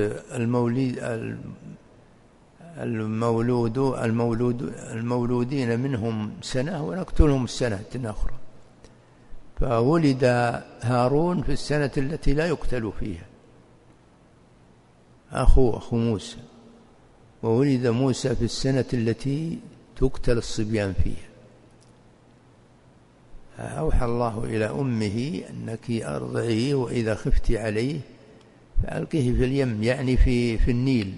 المولودين منهم سنة ونقتلهم السنة الأخرى. فولد هارون في السنة التي لا يقتل فيها، أخو موسى، وولد موسى في السنة التي تقتل الصبيان فيها. أوحى الله إلى أمه أنك أرضعيه، وإذا خفت عليه فألقيه في اليم، يعني في النيل.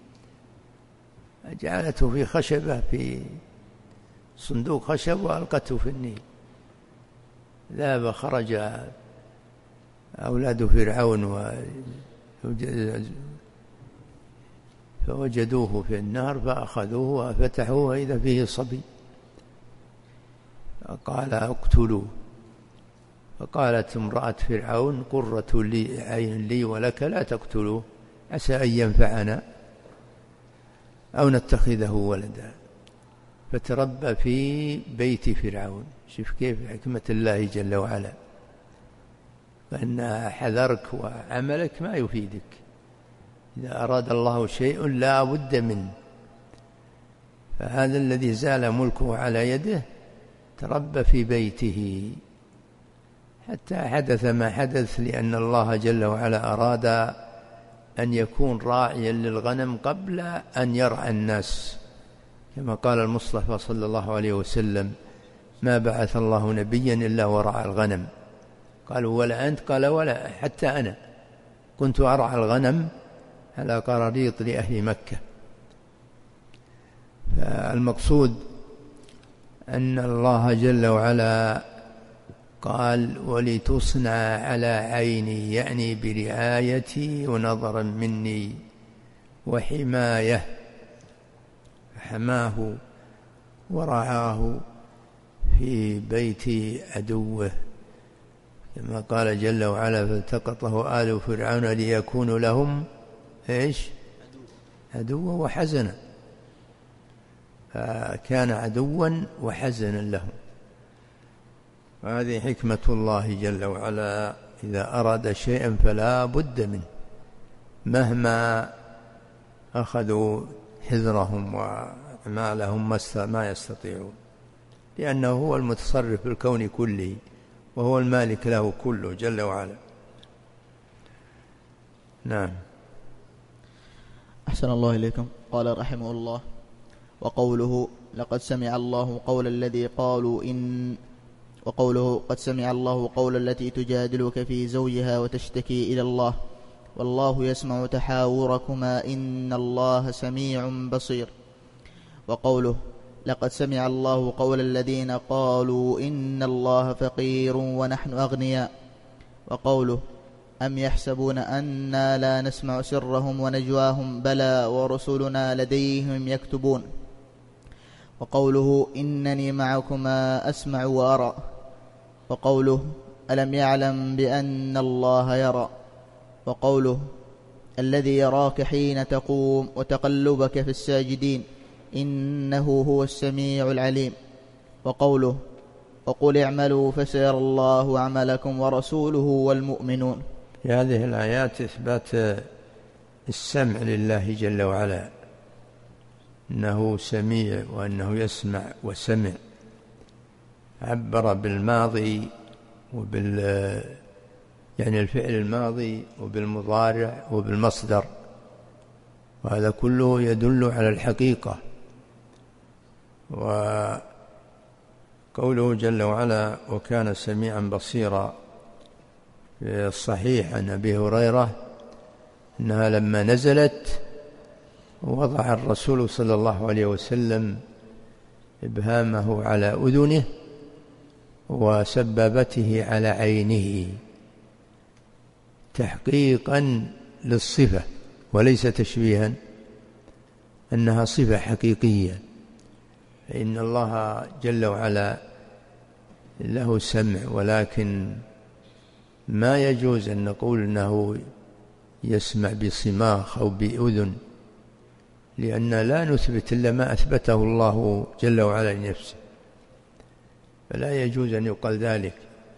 جعلته في خشبة، في صندوق خشب، وألقته في النيل. ذهب خرج أولاد فرعون فوجدوه في النهر، فأخذوه وفتحوه وإذا فيه صبي، فقال اقتلوه. فقالت امرأة فرعون قرة عين لي ولك لا تقتلوه عسى أن ينفعنا أو نتخذه ولدا. فتربى في بيت فرعون. شوف كيف حكمة الله جل وعلا، فإن حذرك وعملك ما يفيدك. إذا أراد الله شيء لا بد منه. فهذا الذي زال ملكه على يده تربى في بيته حتى حدث ما حدث، لأن الله جل وعلا أراد أن يكون راعيا للغنم قبل أن يرعى الناس، كما قال المصطفى صلى الله عليه وسلم: ما بعث الله نبيا إلا ورعى الغنم. قالوا: ولا أنت؟ قال: ولا حتى أنا كنت أرعى الغنم على قراريط لأهل مكة. فالمقصود أن الله جل وعلا قال: ولتصنع على عيني، يعني برعايتي ونظرا مني وحماية، حماه ورعاه في بيت عدوه، كما قال جل وعلا: فالتقطه آل فرعون ليكون لهم عدوا وحزنا، فكان عدوا وحزنا لهم. وهذه حكمة الله جل وعلا، إذا أراد شيئا فلا بد منه مهما أخذوا حذرهم وأعمالهم ما يستطيعون، لأنه هو المتصرف في الكون كله وهو المالك له كله جل وعلا. نعم. أحسن الله إليكم. قال رحمه الله: وقوله لقد سمع الله قول الذي قالوا وقوله قد سمع الله قول التي تجادلك في زوجها وتشتكي إلى الله والله يسمع تحاوركما إن الله سميع بصير. وقوله لقد سمع الله قول الذين قالوا إن الله فقير ونحن أغنياء. وقوله أم يحسبون أنا لا نسمع سرهم ونجواهم بلى ورسلنا لديهم يكتبون. وقوله إنني معكما أسمع وأرى. وقوله ألم يعلم بأن الله يرى. وقوله الذي يراك حين تقوم وتقلبك في الساجدين إنه هو السميع العليم. وقوله وقل اعملوا فسيرى الله عملكم ورسوله والمؤمنون. في هذه الآيات إثبات السمع لله جل وعلا، إنه سميع وأنه يسمع وسمع. عبر بالماضي يعني الفعل الماضي وبالمضارع وبالمصدر، وهذا كله يدل على الحقيقة. وقوله جل وعلا وكان سميعا بصيرا، في الصحيح عن أبي هريرة أنها لما نزلت وضع الرسول صلى الله عليه وسلم إبهامه على أذنه وسبابته على عينه تحقيقا للصفة وليس تشبيها، أنها صفة حقيقية. فإن الله جل وعلا له سمع، ولكن ما يجوز أن نقول أنه يسمع بصماخ أو بأذن، لأن لا نثبت إلا ما أثبته الله جل وعلا لنفسه، فلا يجوز أن يقال ذلك.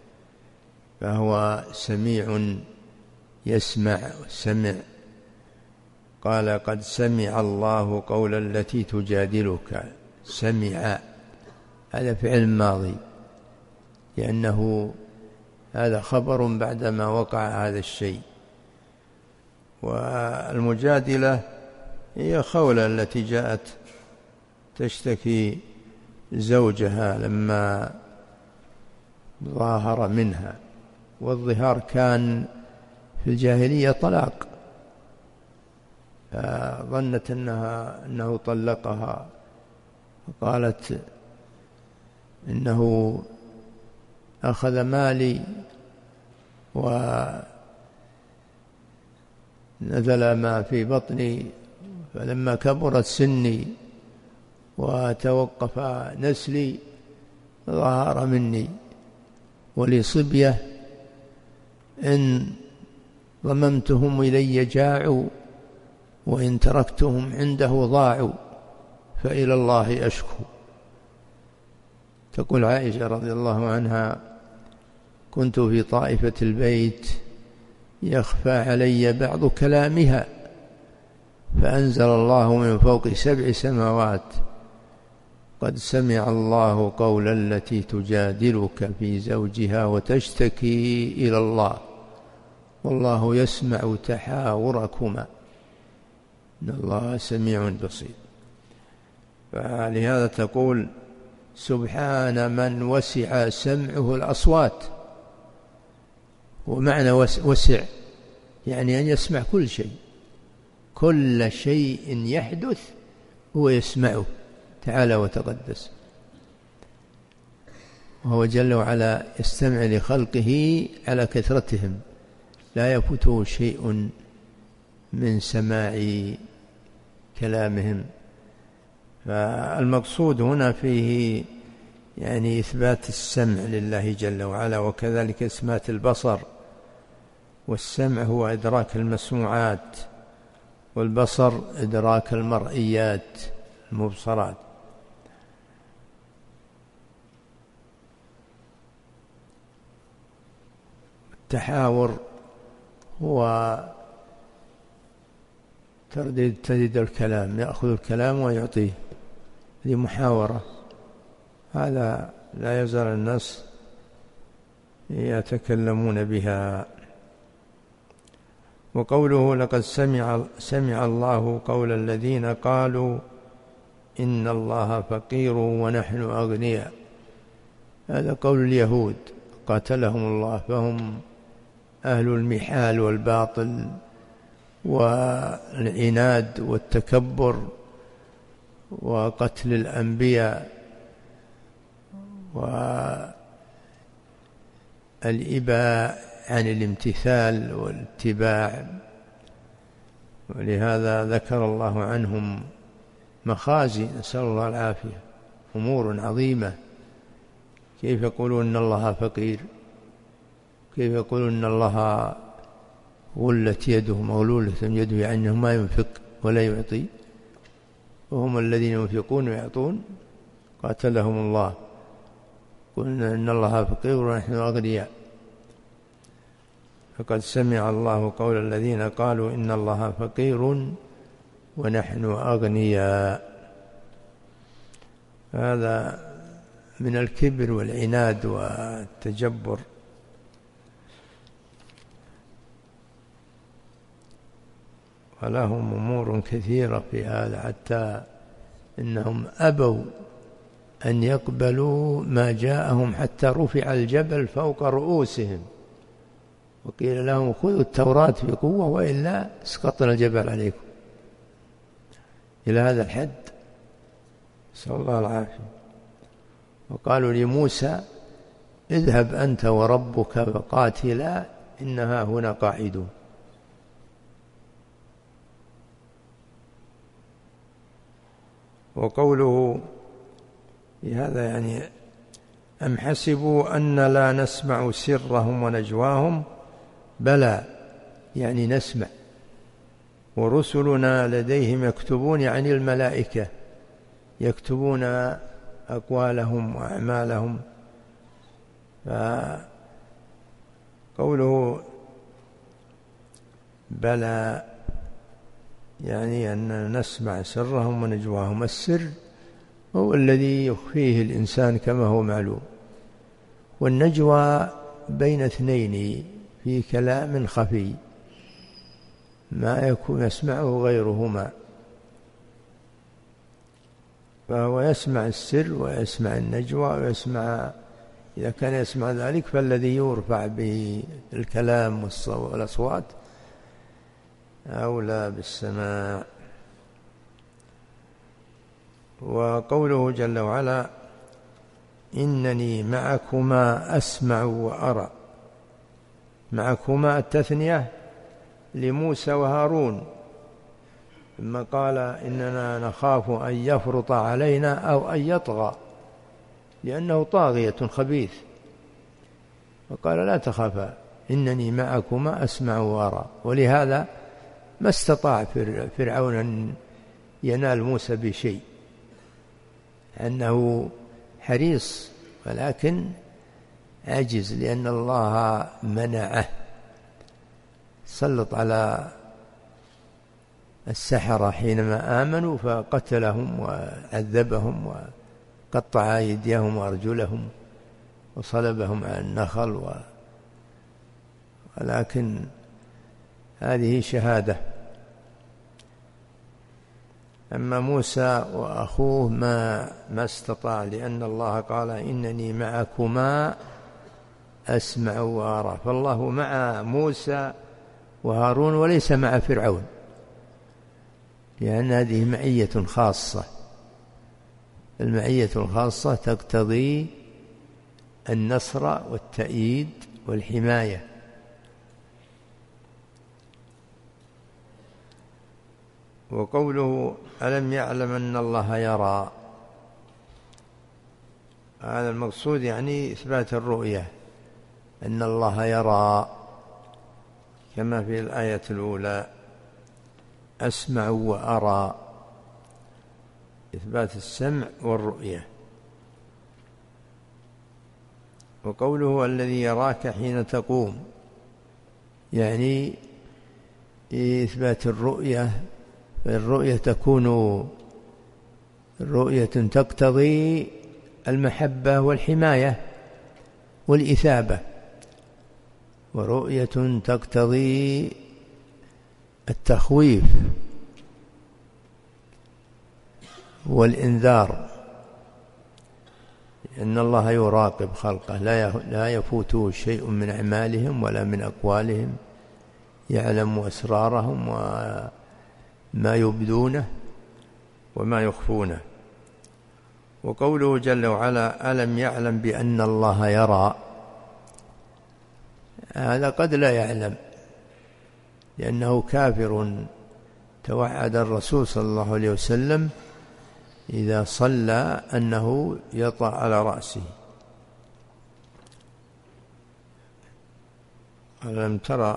فهو سميع يسمع وسمع. قال قد سمع الله قول التي تجادلك. سمع هذا فعل ماضي، لأنه هذا خبر بعدما وقع هذا الشيء. والمجادلة هي خولة التي جاءت تشتكي زوجها لما ظاهر منها، والظهار كان في الجاهلية طلاق، فظنت أنه طلقها، فقالت إنه أخذ مالي ونزل ما في بطني، فلما كبرت سني وتوقف نسلي ظهر مني، ولي صبية إن ضممتهم إلي جاعوا وإن تركتهم عنده ضاعوا فإلى الله أشكو. تقول عائشة رضي الله عنها كنت في طائفة البيت يخفى علي بعض كلامها، فأنزل الله من فوق 7 سماوات لقد سمع الله قول التي تجادلك في زوجها وتشتكي إلى الله والله يسمع تحاوركما إن الله سميع بصير. فلهذا تقول سبحان من وسع سمعه الأصوات. ومعنى وسع يعني أن يسمع كل شيء، كل شيء يحدث هو يسمعه تعالى وتقدس، وهو جل وعلا يستمع لخلقه على كثرتهم لا يفوته شيء من سماع كلامهم. فالمقصود هنا فيه يعني إثبات السمع لله جل وعلا، وكذلك إثبات البصر، والسمع هو إدراك المسموعات، والبصر إدراك المرئيات المبصرات. التحاور هو ترديد الكلام، يأخذ الكلام ويعطيه، هذه محاورة، هذا لا يزال الناس يتكلمون بها. وقوله لقد سمع الله قول الذين قالوا إن الله فقير ونحن أغنياء، هذا قول اليهود قاتلهم الله، فهم أهل المحال والباطل والعناد والتكبر وقتل الأنبياء والإباء عن الامتثال والاتباع. ولهذا ذكر الله عنهم مخازي، نسأل الله العافية، أمور عظيمة. كيف يقولون إن الله فقير، كيف يقولون إن الله غلت يده مغلولة يده، يعني أنه ما ينفق ولا يعطي، وهم الذين ينفقون ويعطون قاتلهم الله. قلنا إن الله فقير ونحن أغنياء. فقد سمع الله قول الذين قالوا إن الله فقير ونحن أغنياء. هذا من الكبر والعناد والتجبر. ولهم أمور كثيرة في هذا، حتى إنهم أبوا أن يقبلوا ما جاءهم حتى رفع الجبل فوق رؤوسهم وقيل لهم خذوا التوراة بقوة وإلا اسقطنا الجبل عليكم، إلى هذا الحد، نسأل الله العافية. وقالوا لموسى اذهب أنت وربك فقاتلا إنها هنا قاعدون. وقوله هذا يعني أم حسبوا أن لا نسمع سرهم ونجواهم، بلى يعني نسمع، ورسلنا لديهم يكتبون، يعني الملائكة يكتبون أقوالهم وأعمالهم. فقوله بلى يعني أن نسمع سرهم ونجواهم. السر هو الذي يخفيه الإنسان كما هو معلوم، والنجوى بين اثنين في كلام خفي ما يكون يسمعه غيرهما، فهو يسمع السر ويسمع النجوى ويسمع، إذا كان يسمع ذلك فالذي يرفع به الكلام والأصوات أولى بالسماع. وقوله جل وعلا إنني معكما أسمع وأرى، معكما التثنية لموسى وهارون، ثم قال إننا نخاف أن يفرط علينا أو أن يطغى لأنه طاغية خبيث، وقال لا تخافا إنني معكما أسمع وأرى. ولهذا ما استطاع فرعون أن ينال موسى بشيء، أنه حريص ولكن عجز، لأن الله منعه، سلط على السحرة حينما آمنوا فقتلهم وعذبهم قطع أيديهم وأرجلهم وصلبهم على النخل ولكن هذه شهادة. أما موسى وأخوه ما استطاع، لأن الله قال إنني معكما أسمع وأرى، فالله مع موسى وهارون وليس مع فرعون، لأن هذه معية خاصة. المعية الخاصة تقتضي النصر والتأييد والحماية. وقوله ألم يعلم أن الله يرى، هذا المقصود يعني إثبات الرؤية، أن الله يرى كما في الآية الأولى أسمع وأرى، إثبات السمع والرؤية. وقوله الذي يراك حين تقوم، يعني إثبات الرؤية. فالرؤية تكون رؤية تقتضي المحبة والحماية والإثابة، ورؤية تقتضي التخويف والإنذار، لأن الله يراقب خلقه، لا يفوته شيء من أعمالهم ولا من أقوالهم، يعلم أسرارهم وما يبدونه وما يخفونه. وقوله جل وعلا ألم يعلم بأن الله يرى، هذا قد لا يعلم، لأنه كافر. توعد الرسول صلى الله عليه وسلم إذا صلى أنه يطأ على رأسه. ألم ترى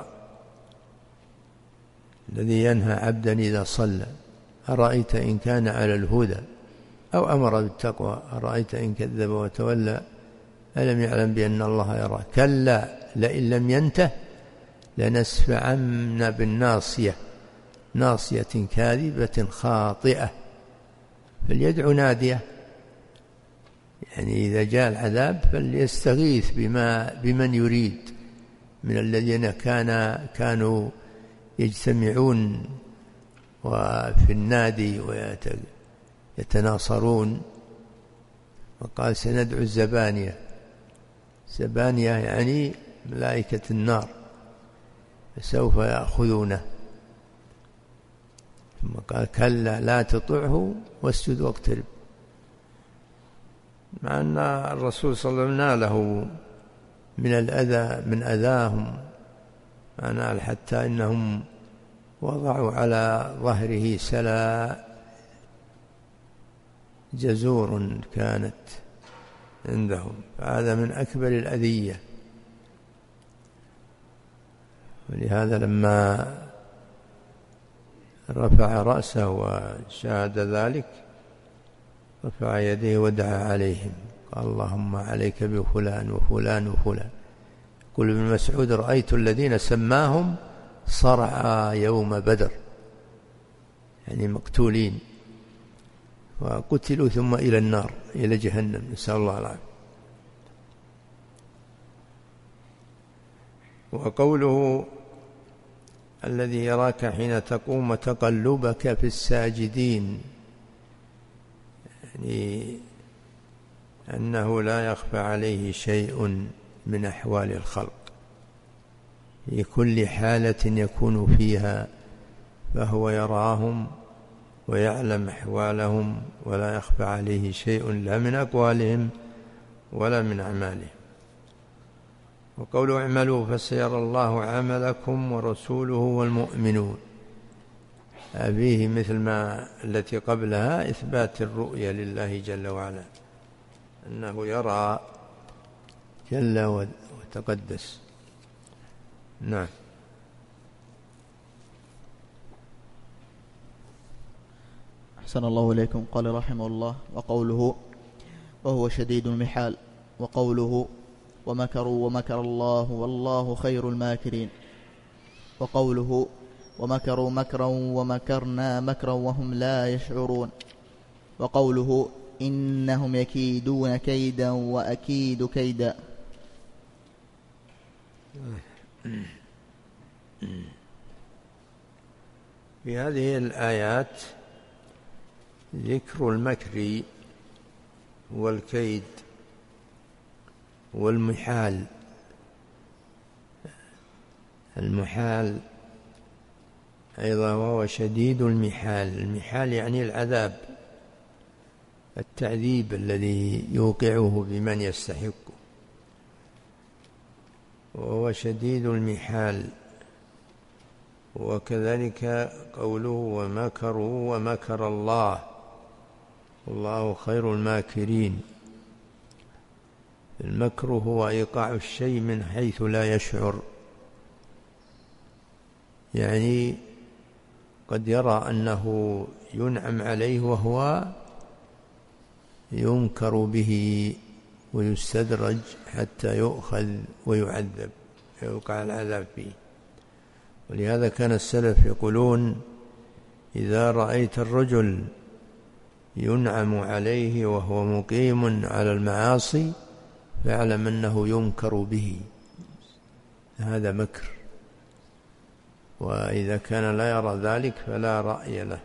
الذي ينهى عبدا إذا صلى أرأيت إن كان على الهدى أو أمر بالتقوى أرأيت إن كذب وتولى ألم يعلم بأن الله يرى كلا لئن لم ينته لنسفعن بالناصية ناصية كاذبة خاطئة فليدع ناديه. يعني إذا جاء العذاب فليستغيث بمن يريد من الذين كانوا يجتمعون وفي النادي ويتناصرون. وقال سندعو الزبانية، زبانية يعني ملائكة النار، فسوف يأخذونه. ثم قال كلا لا تطعه واسجد واقترب، مع أن الرسول صلى الله عليه وسلم ناله من الأذى من أذاهم، معناه حتى إنهم وضعوا على ظهره سلا جزور كانت عندهم، فهذا من أكبر الأذية. ولهذا لما رفع رأسه وشاهد ذلك رفع يديه ودعا عليهم، قال اللهم عليك بفلان وفلان وفلان. يقول ابن مسعود رأيت الذين سماهم صرعى يوم بدر، يعني مقتولين وقتلوا ثم إلى النار إلى جهنم، نسأل الله العافية. وقوله الذي يراك حين تقوم وتقلبك في الساجدين، يعني أنه لا يخفى عليه شيء من أحوال الخلق في كل حالة يكون فيها، فهو يراهم ويعلم أحوالهم ولا يخفى عليه شيء لا من أقوالهم ولا من أعمالهم. وقوله اعملوا فسيرى الله عملكم ورسوله والمؤمنون، فيه مثل ما التي قبلها إثبات الرؤية لله جل وعلا، أنه يرى جل وتقدس. نعم. أحسن الله إليكم. قال رحمه الله وقوله وهو شديد المحال، وقوله ومكروا ومكر الله والله خير الماكرين، وقوله ومكروا مكرا ومكرنا مكرا وهم لا يشعرون، وقوله إنهم يكيدون كيدا وأكيد كيدا. في هذه الآيات ذكر المكر والكيد والمحال. المحال أيضا وهو شديد المحال. المحال يعني العذاب، التعذيب الذي يوقعه بمن يستحقه، وهو شديد المحال. وكذلك قوله ومكروا ومكر الله والله خير الماكرين. المكر هو إيقاع الشيء من حيث لا يشعر، يعني قد يرى أنه ينعم عليه وهو ينكر به ويستدرج حتى يؤخذ ويعذب، يوقع العذاب فيه. ولهذا كان السلف يقولون إذا رأيت الرجل ينعم عليه وهو مقيم على المعاصي فاعلم أنه ينكر به، هذا مكر. وإذا كان لا يرى ذلك فلا رأي له.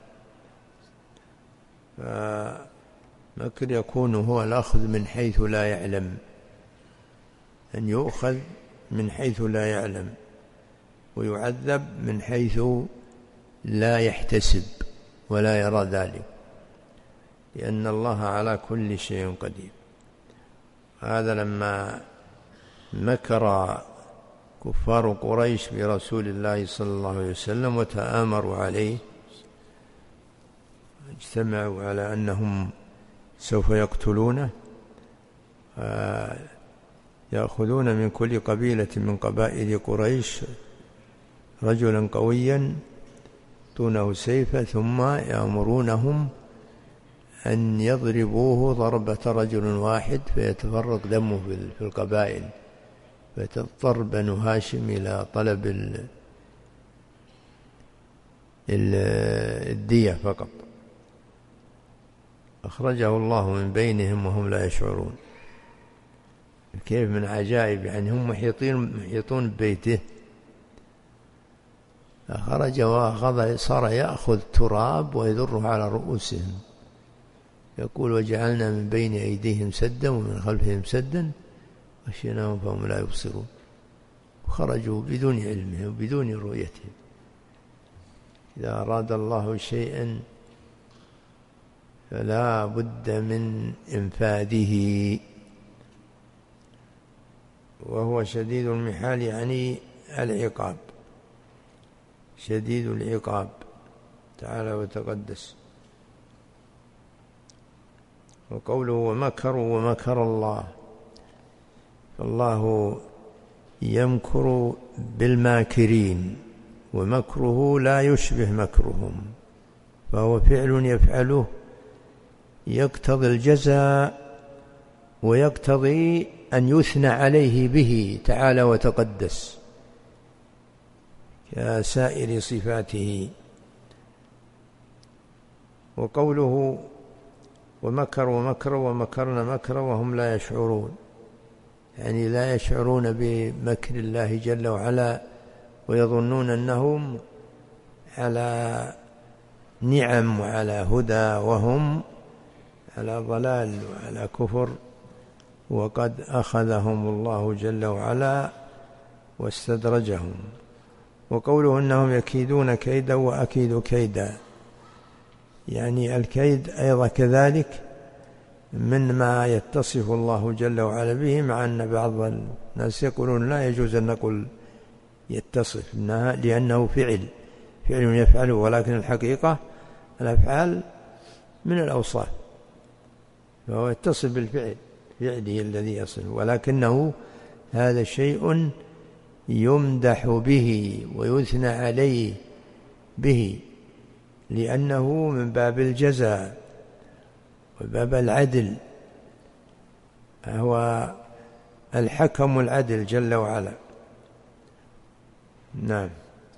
فمكر يكون هو الأخذ من حيث لا يعلم، أن يؤخذ من حيث لا يعلم ويعذب من حيث لا يحتسب ولا يرى ذلك، لأن الله على كل شيء قدير. هذا لما مكر كفار قريش برسول الله صلى الله عليه وسلم وتآمروا عليه، اجتمعوا على أنهم سوف يقتلونه، يأخذون من كل قبيلة من قبائل قريش رجلا قويا دونه سيفا ثم يأمرونهم أن يضربوه ضربة رجل واحد فيتفرق دمه في القبائل، فتضطر بنو هاشم إلى طلب الدية فقط. أخرجه الله من بينهم وهم لا يشعرون. كيف من عجائب، يعني هم محيطون ببيته، فخرج وأخذ صار يأخذ تراب ويذره على رؤوسهم، يقول وجعلنا من بين أيديهم سدا ومن خلفهم سدا غشيناهم فهم لا يبصرون. وخرجوا بدون علمه وبدون رؤيته. إذا أراد الله شيئا فلا بد من إنفاذه. وهو شديد المحال يعني العقاب، شديد العقاب تعالى وتقدس. وقوله ومكروا ومكر الله، فالله يمكر بالماكرين ومكره لا يشبه مكرهم، فهو فعل يفعله يقتضي الجزاء ويقتضي أن يثنى عليه به تعالى وتقدس كسائر صفاته. وقوله ومكروا مكرا ومكرنا مكرا وهم لا يشعرون، يعني لا يشعرون بمكر الله جل وعلا ويظنون أنهم على نعم وعلى هدى وهم على ضلال وعلى كفر، وقد أخذهم الله جل وعلا واستدرجهم. وقوله أنهم يكيدون كيدا وأكيد كيدا، يعني الكيد أيضا كذلك من ما يتصف الله جل وعلا به، مع أن بعض الناس يقولون لا يجوز أن نقول يتصف لأنه فعل يفعله، ولكن الحقيقة الأفعال من الأوصاف، فهو يتصف بالفعل فعله الذي يصف، ولكنه هذا شيء يمدح به ويثنى عليه به، لأنه من باب الجزاء وباب العدل، هو الحكم العدل جل وعلا. نعم.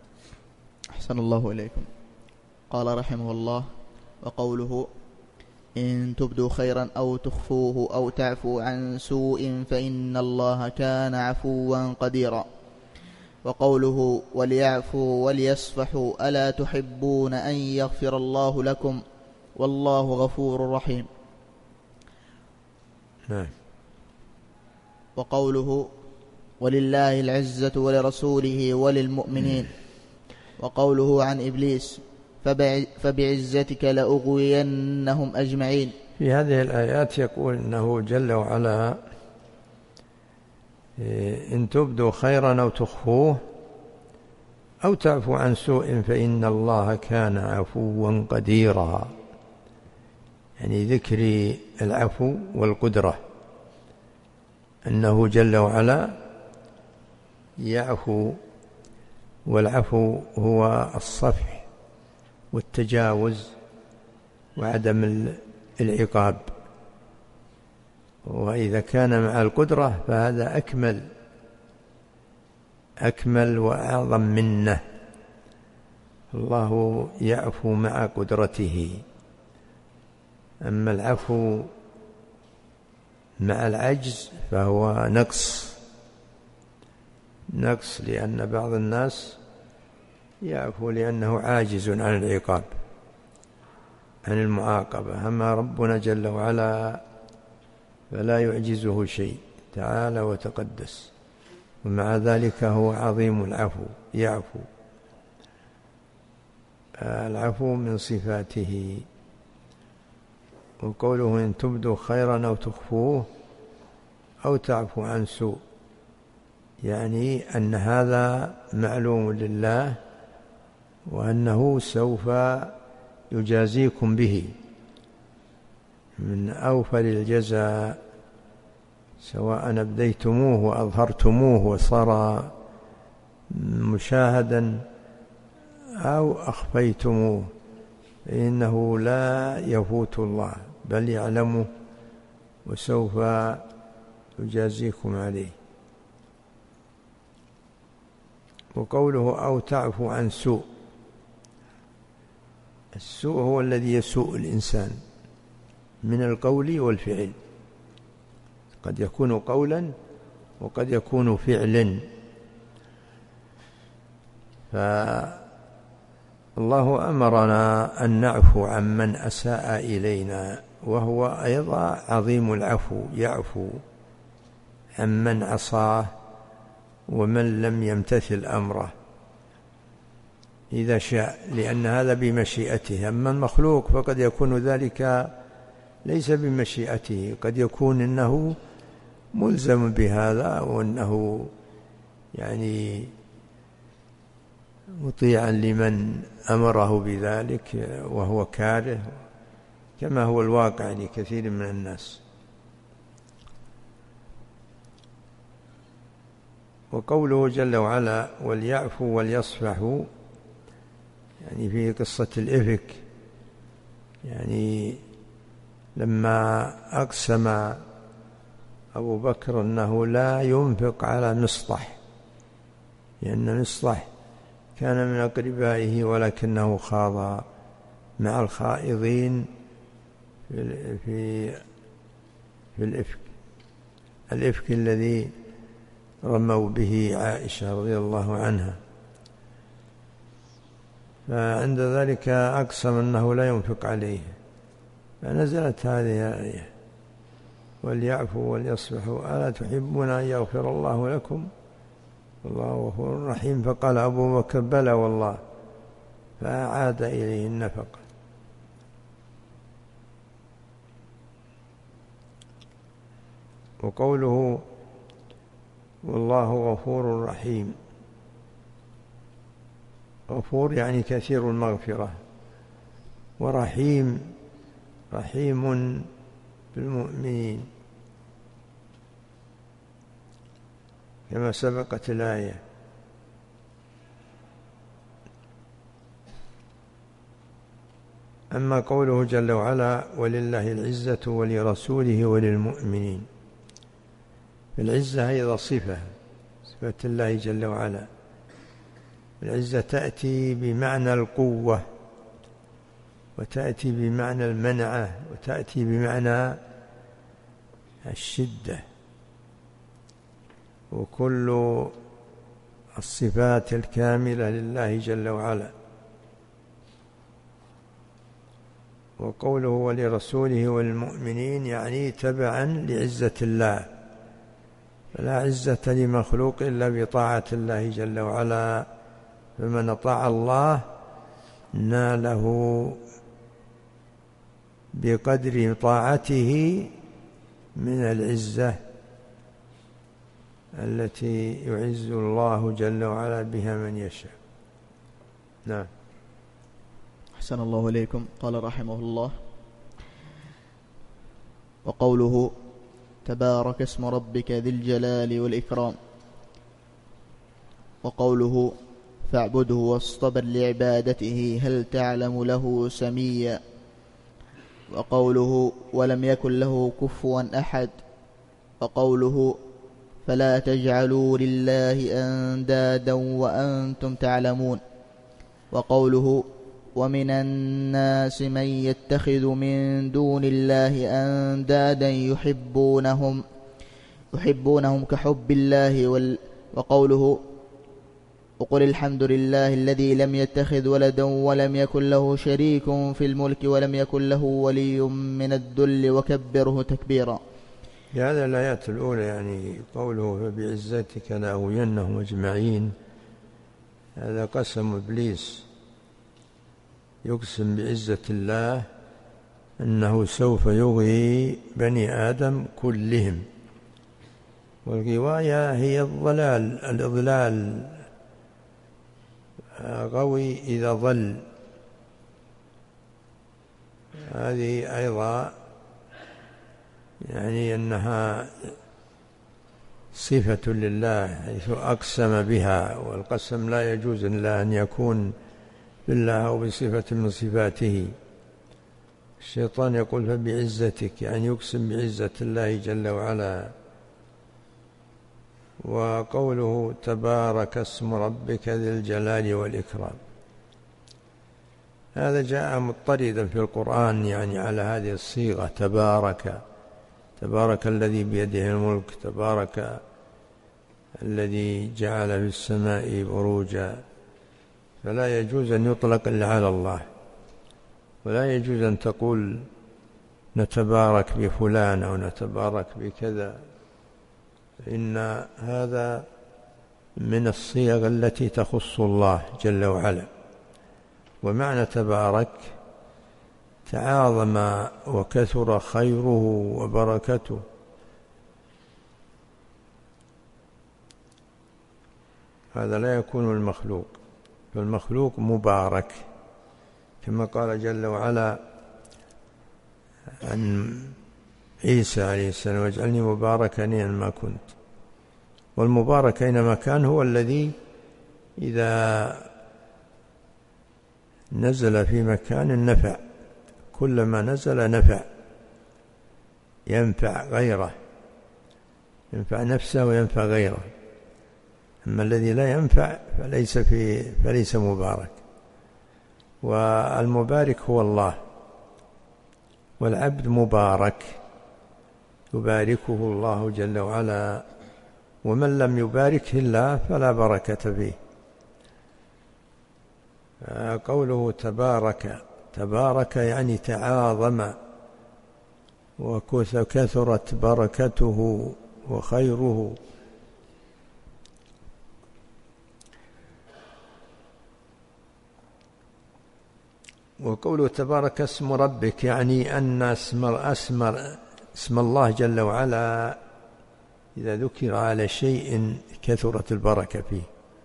أحسن الله إليكم. قال رحمه الله: وقوله إن تبدوا خيرا أو تخفوه أو تعفوا عن سوء فإن الله كان عفوا قديرا. وقوله وليعفوا وليصفحوا ألا تحبون أن يغفر الله لكم والله غفور رحيم. وقوله ولله العزة ولرسوله وللمؤمنين. وقوله عن إبليس فبعزتك لأغوينهم أجمعين. في هذه الآيات يقول إنه جل وعلا إن تبدوا خيرا أو تخفوه أو تعفو عن سوء فإن الله كان عفوا قديرا، يعني ذكر العفو والقدرة، أنه جل وعلا يعفو، والعفو هو الصفح والتجاوز وعدم العقاب، وإذا كان مع القدرة فهذا أكمل وأعظم منه. الله يعفو مع قدرته، أما العفو مع العجز فهو نقص، لأن بعض الناس يعفو لأنه عاجز عن العقاب، عن المعاقبة، أما ربنا جل وعلا فلا يعجزه شيء تعالى وتقدس، ومع ذلك هو عظيم العفو، يعفو. العفو من صفاته. وقوله إن تبدوا خيرا أو تخفوه أو تعفو عن سوء، يعني أن هذا معلوم لله وأنه سوف يجازيكم به من أوفر الجزاء، سواء أبديتموه وأظهرتموه وصار مشاهدا أو أخفيتموه، فإنه لا يفوت الله بل يعلمه وسوف يجازيكم عليه. وقوله أو تعفو عن سوء، السوء هو الذي يسوء الإنسان من القول والفعل، قد يكون قولا وقد يكون فعلا. فالله أمرنا أن نعفو عمن أساء إلينا، وهو أيضا عظيم العفو، يعفو عمن عصاه ومن لم يمتثل أمره إذا شاء، لأن هذا بمشيئته. أما المخلوق فقد يكون ذلك ليس بمشيئته، قد يكون إنه ملزم بهذا، وأنه يعني مطيعا لمن أمره بذلك وهو كاره، كما هو الواقع لكثير من الناس. وقوله جل وعلا وليعفوا وليصفحوا، يعني في قصة الإفك، يعني لما أقسم أبو بكر أنه لا ينفق على مصطح، لأن مصطح كان من أقربائه ولكنه خاض مع الخائضين في الإفك الذي رموا به عائشة رضي الله عنها، فعند ذلك أقسم أنه لا ينفق عليه، فنزلت هذه الآية وليعفوا وليصفحوا ألا تحبون أن يغفر الله لكم والله غفور رحيم. فقال أبو بكر بلى والله، فأعاد إليه النفقة. وقوله والله غفور رحيم، غفور يعني كثير المغفرة، ورحيم بالمؤمنين كما سبقت الآية. أما قوله جل وعلا ولله العزة ولرسوله وللمؤمنين، العزة أيضا صفة الله جل وعلا. العزة تأتي بمعنى القوة وتأتي بمعنى المنعة، وتأتي بمعنى الشدة، وكل الصفات الكاملة لله جل وعلا. وقوله ولرسوله والمؤمنين يعني تبعا لعزة الله، فلا عزة لمخلوق إلا بطاعة الله جل وعلا، فمن أطاع الله ناله بقدر طاعته من العزة التي يعز الله جل وعلا بها من يشاء. نعم. أحسن الله إليكم. قال رحمه الله: وقوله تبارك اسم ربك ذي الجلال والإكرام. وقوله فاعبده واصطبر لعبادته هل تعلم له سميا. وقوله ولم يكن له كفوا أحد. وقوله فلا تجعلوا لله أندادا وأنتم تعلمون. وقوله ومن الناس من يتخذ من دون الله أندادا يحبونهم كحب الله. وقوله وقل الحمد لله الذي لم يتخذ ولدا ولم يكن له شريك في الملك ولم يكن له ولي من الذل وكبره تكبيرا. هذا الآيات الأولى يعني قوله فبعزتك لأغوينهم أجمعين، هذا قسم إبليس، يقسم بعزة الله أنه سوف يغوي بني آدم كلهم. والغواية هي الإضلال، غوي إذا ضل. هذه أيضا يعني أنها صفة لله حيث أقسم بها، والقسم لا يجوز إلا أن يكون بالله أو بصفة من صفاته. الشيطان يقول فبعزتك يعني يقسم بعزة الله جل وعلا. وقوله تبارك اسم ربك ذي الجلال والإكرام، هذا جاء مضطردا في القرآن يعني على هذه الصيغة، تبارك الذي بيده الملك، تبارك الذي جعل في السماء بروجا. فلا يجوز أن يطلق إلا على الله، ولا يجوز أن تقول نتبارك بفلان أو نتبارك بكذا، إن هذا من الصيغ التي تخص الله جل وعلا. ومعنى تبارك تعاظم وكثر خيره وبركته. هذا لا يكون المخلوق، فالمخلوق مبارك كما قال جل وعلا عن عيسى عليه السلام واجعلني مباركا أينما كنت. والمبارك أينما كان هو الذي إذا نزل في مكان نفع، كلما نزل نفع، ينفع غيره، ينفع نفسه وينفع غيره. أما الذي لا ينفع فليس مبارك. والمبارك هو الله، والعبد مبارك يباركه الله جل وعلا، ومن لم يباركه الله فلا بركة فيه. قوله تبارك يعني تعاظم وكثرت بركته وخيره. وقوله تبارك اسم ربك يعني أن اسم الله جل وعلا إذا ذكر على شيء كثرت البركة فيه،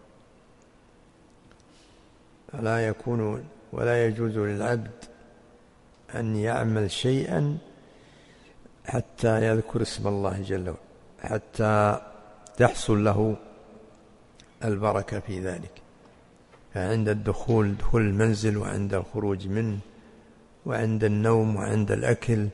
ولا يجوز للعبد أن يعمل شيئا حتى يذكر اسم الله جل وعلا، حتى تحصل له البركة في ذلك. فعند دخول المنزل، وعند الخروج منه، وعند النوم، وعند الأكل،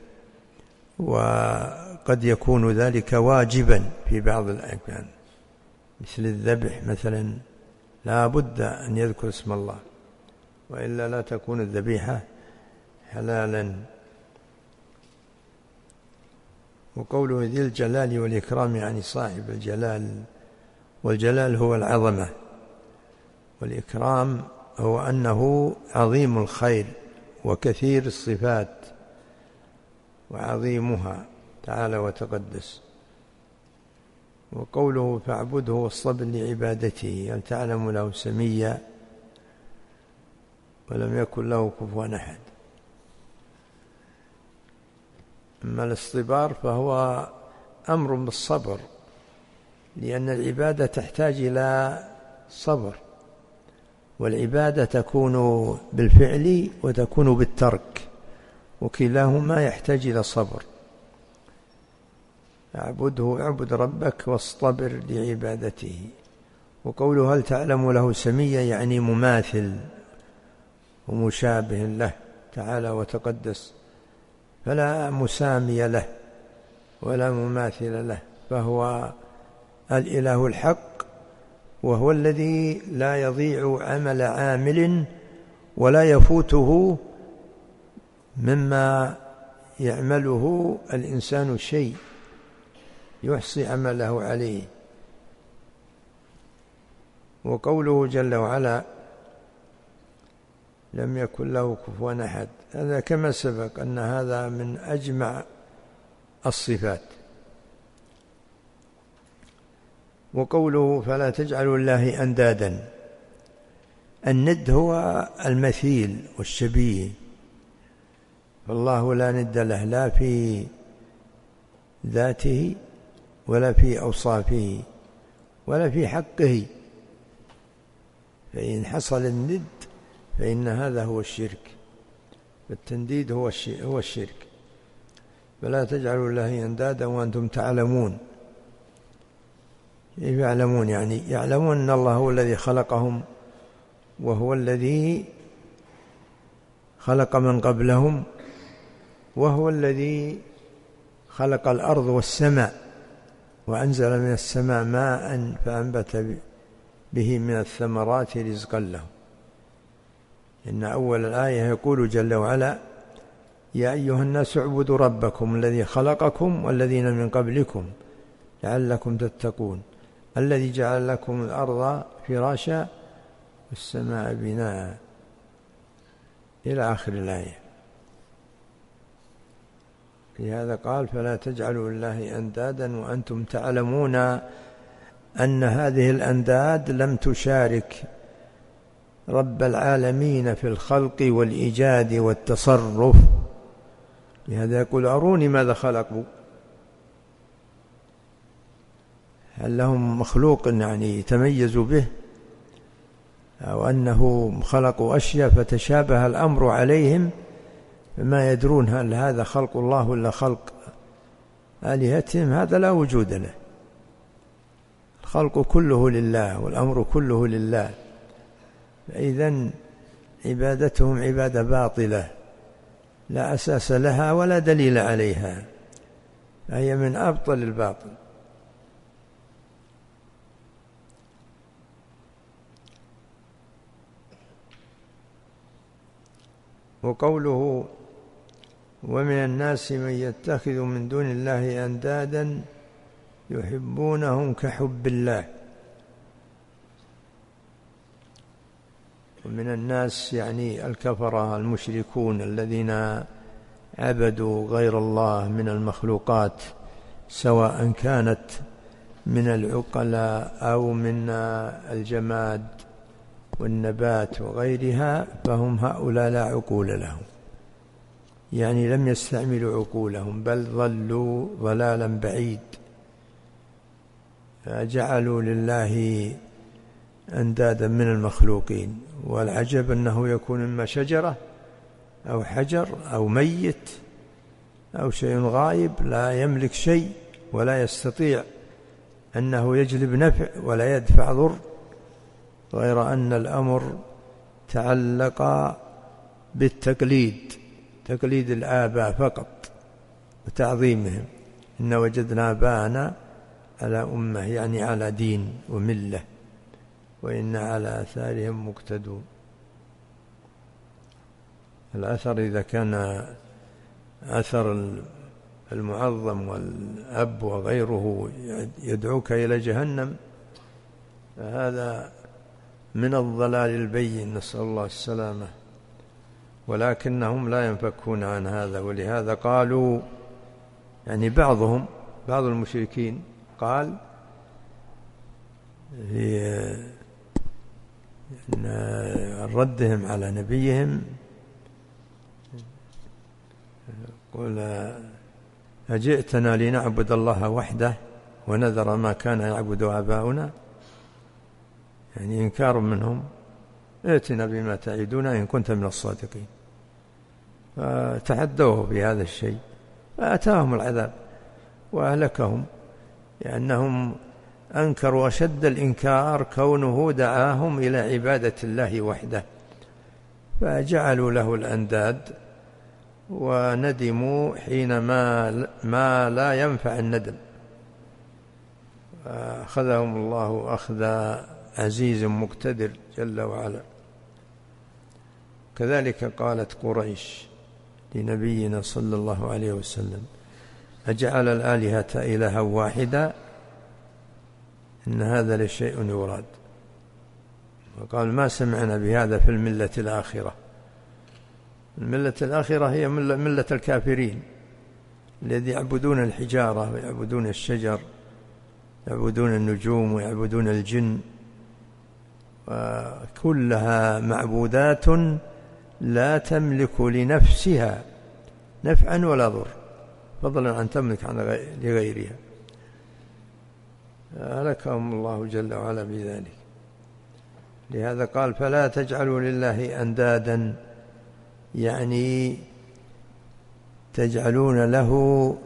وقد يكون ذلك واجبا في بعض الأحيان مثل الذبح مثلا، لا بد أن يذكر اسم الله، وإلا لا تكون الذبيحة حلالا. وقوله ذي الجلال والإكرام يعني صاحب الجلال، والجلال هو العظمة، والإكرام هو أنه عظيم الخير وكثير الصفات وعظيمها تعالى وتقدس. وقوله فاعبده واصطبر لعبادته، هل تعلم له سميا ولم يكن له كفوا أحد. أما الاصطبار فهو أمر بالصبر، لأن العبادة تحتاج إلى صبر، والعبادة تكون بالفعل وتكون بالترك، وكلاهما يحتاج إلى صبر. اعبد ربك واصطبر لعبادته. وقوله هل تعلم له سميا يعني مماثل ومشابه له تعالى وتقدس، فلا مسامي له ولا مماثل له، فهو الإله الحق، وهو الذي لا يضيع عمل عامل ولا يفوته مما يعمله الإنسان شيء يحصي عمله عليه. وقوله جل وعلا لم يكن له كفوا أحد، هذا كما سبق أن هذا من أجمع الصفات. وقوله فلا تجعلوا الله أندادا، الند هو المثيل والشبيه، فالله لا ند له لا في ذاته ولا في أوصافه ولا في حقه، فإن حصل الند فإن هذا هو الشرك، والتنديد هو الشرك. فلا تجعلوا الله أندادا وأنتم تعلمون. كيف يعلمون؟ يعني يعلمون أن الله هو الذي خلقهم، وهو الذي خلق من قبلهم، وهو الذي خلق الأرض والسماء، وأنزل من السماء ماء فأنبت به من الثمرات رزقا لهم. إن أول الآية يقول جل وعلا يا أيها الناس اعبدوا ربكم الذي خلقكم والذين من قبلكم لعلكم تتقون الذي جعل لكم الأرض فراشا والسماء بناء إلى آخر الآية. لهذا قال فلا تجعلوا لله أندادا وأنتم تعلمون أن هذه الأنداد لم تشارك رب العالمين في الخلق والإيجاد والتصرف. لهذا يقول أروني ماذا خلقوا، هل لهم مخلوق يعني يتميزوا به، أو أنه خلقوا أشياء فتشابه الأمر عليهم فما يدرون هل هذا خلق الله ولا خلق آلهتهم؟ هذا لا وجود له. الخلق كله لله والأمر كله لله، فإذن عبادتهم عبادة باطلة لا أساس لها ولا دليل عليها، فهي من أبطل الباطل. وقوله ومن الناس من يتخذ من دون الله أندادا يحبونهم كحب الله. ومن الناس يعني الكفرة المشركون الذين عبدوا غير الله من المخلوقات، سواء كانت من العقلاء أو من الجماد والنبات وغيرها، فهم هؤلاء لا عقول لهم، يعني لم يستعملوا عقولهم بل ضلوا ضلالا بعيد، فجعلوا لله أندادا من المخلوقين. والعجب أنه يكون إما شجرة أو حجر أو ميت أو شيء غائب لا يملك شيء ولا يستطيع أنه يجلب نفع ولا يدفع ضر، غير أن الأمر تعلق بالتقليد، تقليد الآباء فقط وتعظيمهم. إن وجدنا آباءنا على أمة يعني على دين وملة وإن على آثارهم مقتدون. الأثر إذا كان أثر المعظم والأب وغيره يدعوك إلى جهنم فهذا من الضلال البين، نسأل الله السلامة، ولكنهم لا ينفكون عن هذا. ولهذا قالوا يعني بعض المشركين قال في ردهم على نبيهم قل أجئتنا لنعبد الله وحده ونذر ما كان يعبد آباؤنا، يعني إنكار منهم، ائتنا بما تعدنا إن كنت من الصادقين. فتحدوه بهذا الشيء فأتاهم العذاب وأهلكهم، لأنهم أنكروا أشد الإنكار كونه دعاهم إلى عبادة الله وحده، فجعلوا له الأنداد وندموا حينما ما لا ينفع الندم، أخذهم الله أخذ عزيز مقتدر جل وعلا. كذلك قالت قريش لنبينا صلى الله عليه وسلم أجعل الآلهة إلها واحدا إن هذا لشيء يراد، وقال ما سمعنا بهذا في الملة الآخرة. الملة الآخرة هي ملة الكافرين الذي يعبدون الحجارة ويعبدون الشجر، يعبدون النجوم ويعبدون الجن، وكلها معبودات لا تملك لنفسها نفعا ولا ضر، فضلا عن تملك لغيرها. أهلكهم الله جل وعلا بذلك. لهذا قال فلا تجعلوا لله أندادا، يعني تجعلون له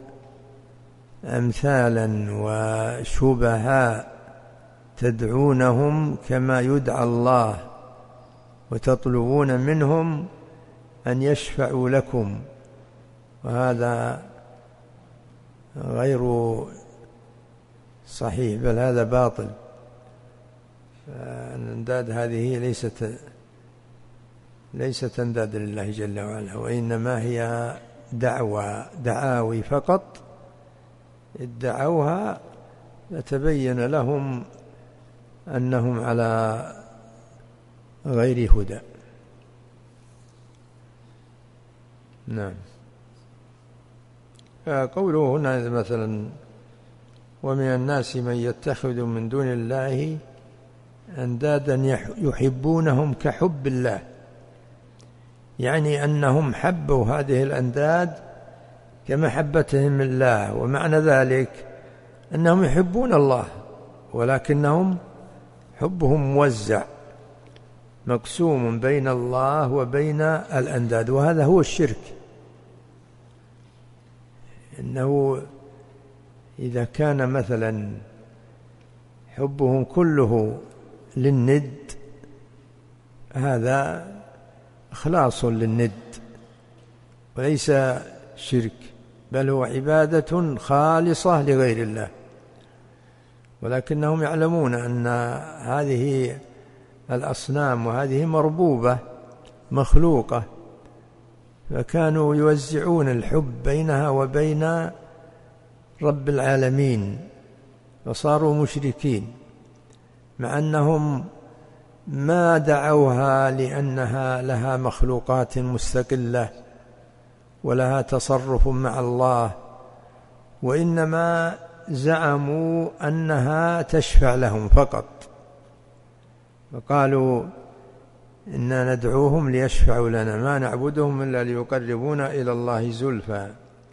أمثالا وشبهاء تدعونهم كما يدعى الله وتطلبون منهم أن يشفعوا لكم، وهذا غير صحيح، بل هذا باطل. الأنداد هذه ليست أنداد لله جل وعلا، وإنما هي دعاوي فقط ادعوها لتبين لهم أنهم على غير هدى. نعم. قوله هنا مثلا ومن الناس من يتخذ من دون الله أندادا يحبونهم كحب الله، يعني أنهم حبوا هذه الأنداد كمحبتهم الله، ومعنى ذلك أنهم يحبون الله ولكنهم حبهم موزع مقسوم بين الله وبين الأنداد، وهذا هو الشرك. إنه إذا كان مثلا حبهم كله للند هذا إخلاص للند وليس شرك، بل هو عبادة خالصة لغير الله، ولكنهم يعلمون أن هذه الأصنام وهذه مربوبة مخلوقة، فكانوا يوزعون الحب بينها وبين رب العالمين، فصاروا مشركين، مع أنهم ما دعوها لأنها لها مخلوقات مستقلة ولها تصرف مع الله، وإنما زعموا أنها تشفع لهم فقط، فقالوا إنا ندعوهم ليشفعوا لنا ما نعبدهم إلا ليقربونا إلى الله زلفى.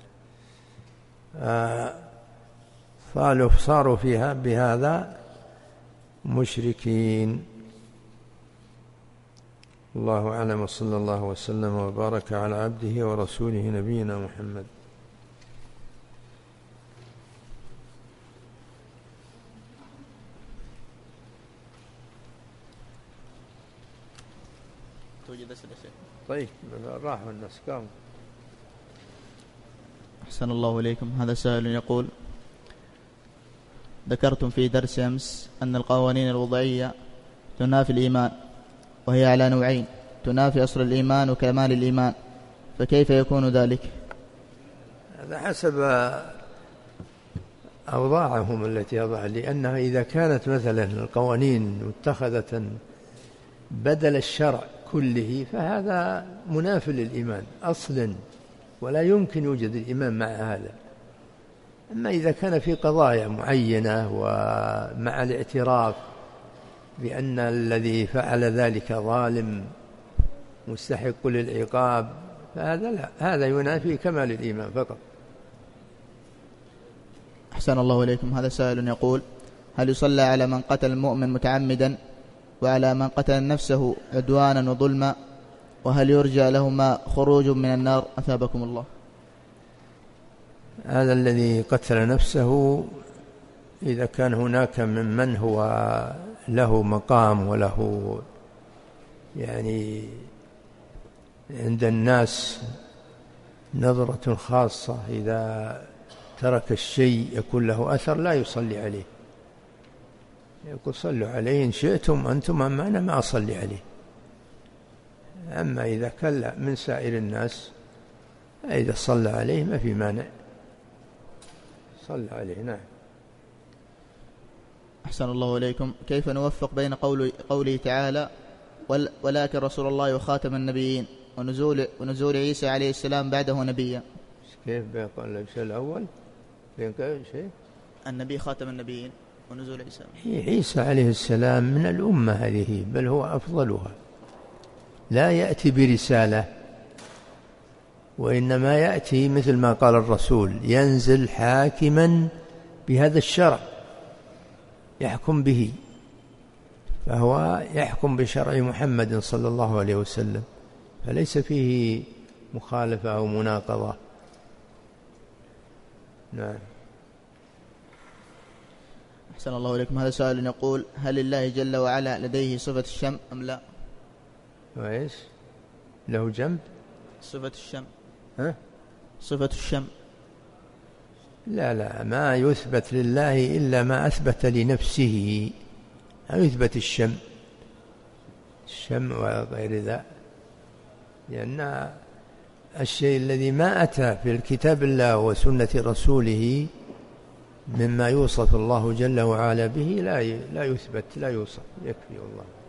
صاروا فيها بهذا مشركين. الله أعلم، وصلى الله وسلم وبارك على عبده ورسوله نبينا محمد. توجد أسئلة شيء؟ طيب راحوا الناس قاموا. أحسن الله إليكم. هذا سائل يقول: ذكرتم في درس أمس أن القوانين الوضعية تنافي الإيمان، وهي على نوعين: تنافي أصل الإيمان وكمال الإيمان، فكيف يكون ذلك؟ هذا حسب أوضاعهم التي يضع، لأنها إذا كانت مثلا القوانين متخذة بدل الشرع كله فهذا مناف للإيمان أصلا، ولا يمكن يوجد الإيمان مع هذا. أما إذا كان في قضايا معينة ومع الاعتراف بأن الذي فعل ذلك ظالم مستحق للعقاب فهذا لا، هذا ينافي كمال الإيمان فقط. أحسن الله إليكم. هذا سائل يقول: هل يصلى على من قتل المؤمن متعمدا وعلى من قتل نفسه عدوانا وظلما، وهل يرجى لهما خروج من النار أثابكم الله؟ هذا الذي قتل نفسه إذا كان هناك من هو له مقام وله يعني عند الناس نظرة خاصة، إذا ترك الشيء يكون له أثر لا يصلي عليه، يقول صلوا عليه إن شئتم أنتم، أما أنا ما أصلي عليه. أما إذا كان من سائر الناس إذا صلى عليه ما في مانع، صلى عليه. نعم. أحسن الله إليكم. كيف نوفق بين قوله تعالى ولكن رسول الله وخاتم النبيين ونزول عيسى عليه السلام بعده نبيا؟ كيف بين الشيء الأول بين شيء النبي خاتم النبيين ونزول عيسى؟ عيسى عليه السلام من الأمة هذه، بل هو أفضلها، لا يأتي برسالة، وإنما يأتي مثل ما قال الرسول ينزل حاكما بهذا الشرع يحكم به، فهو يحكم بشرع محمد صلى الله عليه وسلم، فليس فيه مخالفة أو مناقضة. نعم. أحسن الله إليكم. هذا سؤال يقول: هل لله جل وعلا لديه صفة الشم أم لا؟ وإيش له جنب؟ صفة الشم. ها؟ صفة الشم. لا ما يثبت لله إلا ما أثبت لنفسه، لا يثبت الشم وغير ذا، لأن الشيء الذي ما أتى في الكتاب الله وسنة رسوله مما يوصف الله جل وعلا به لا يثبت، لا يوصف، يكفي الله.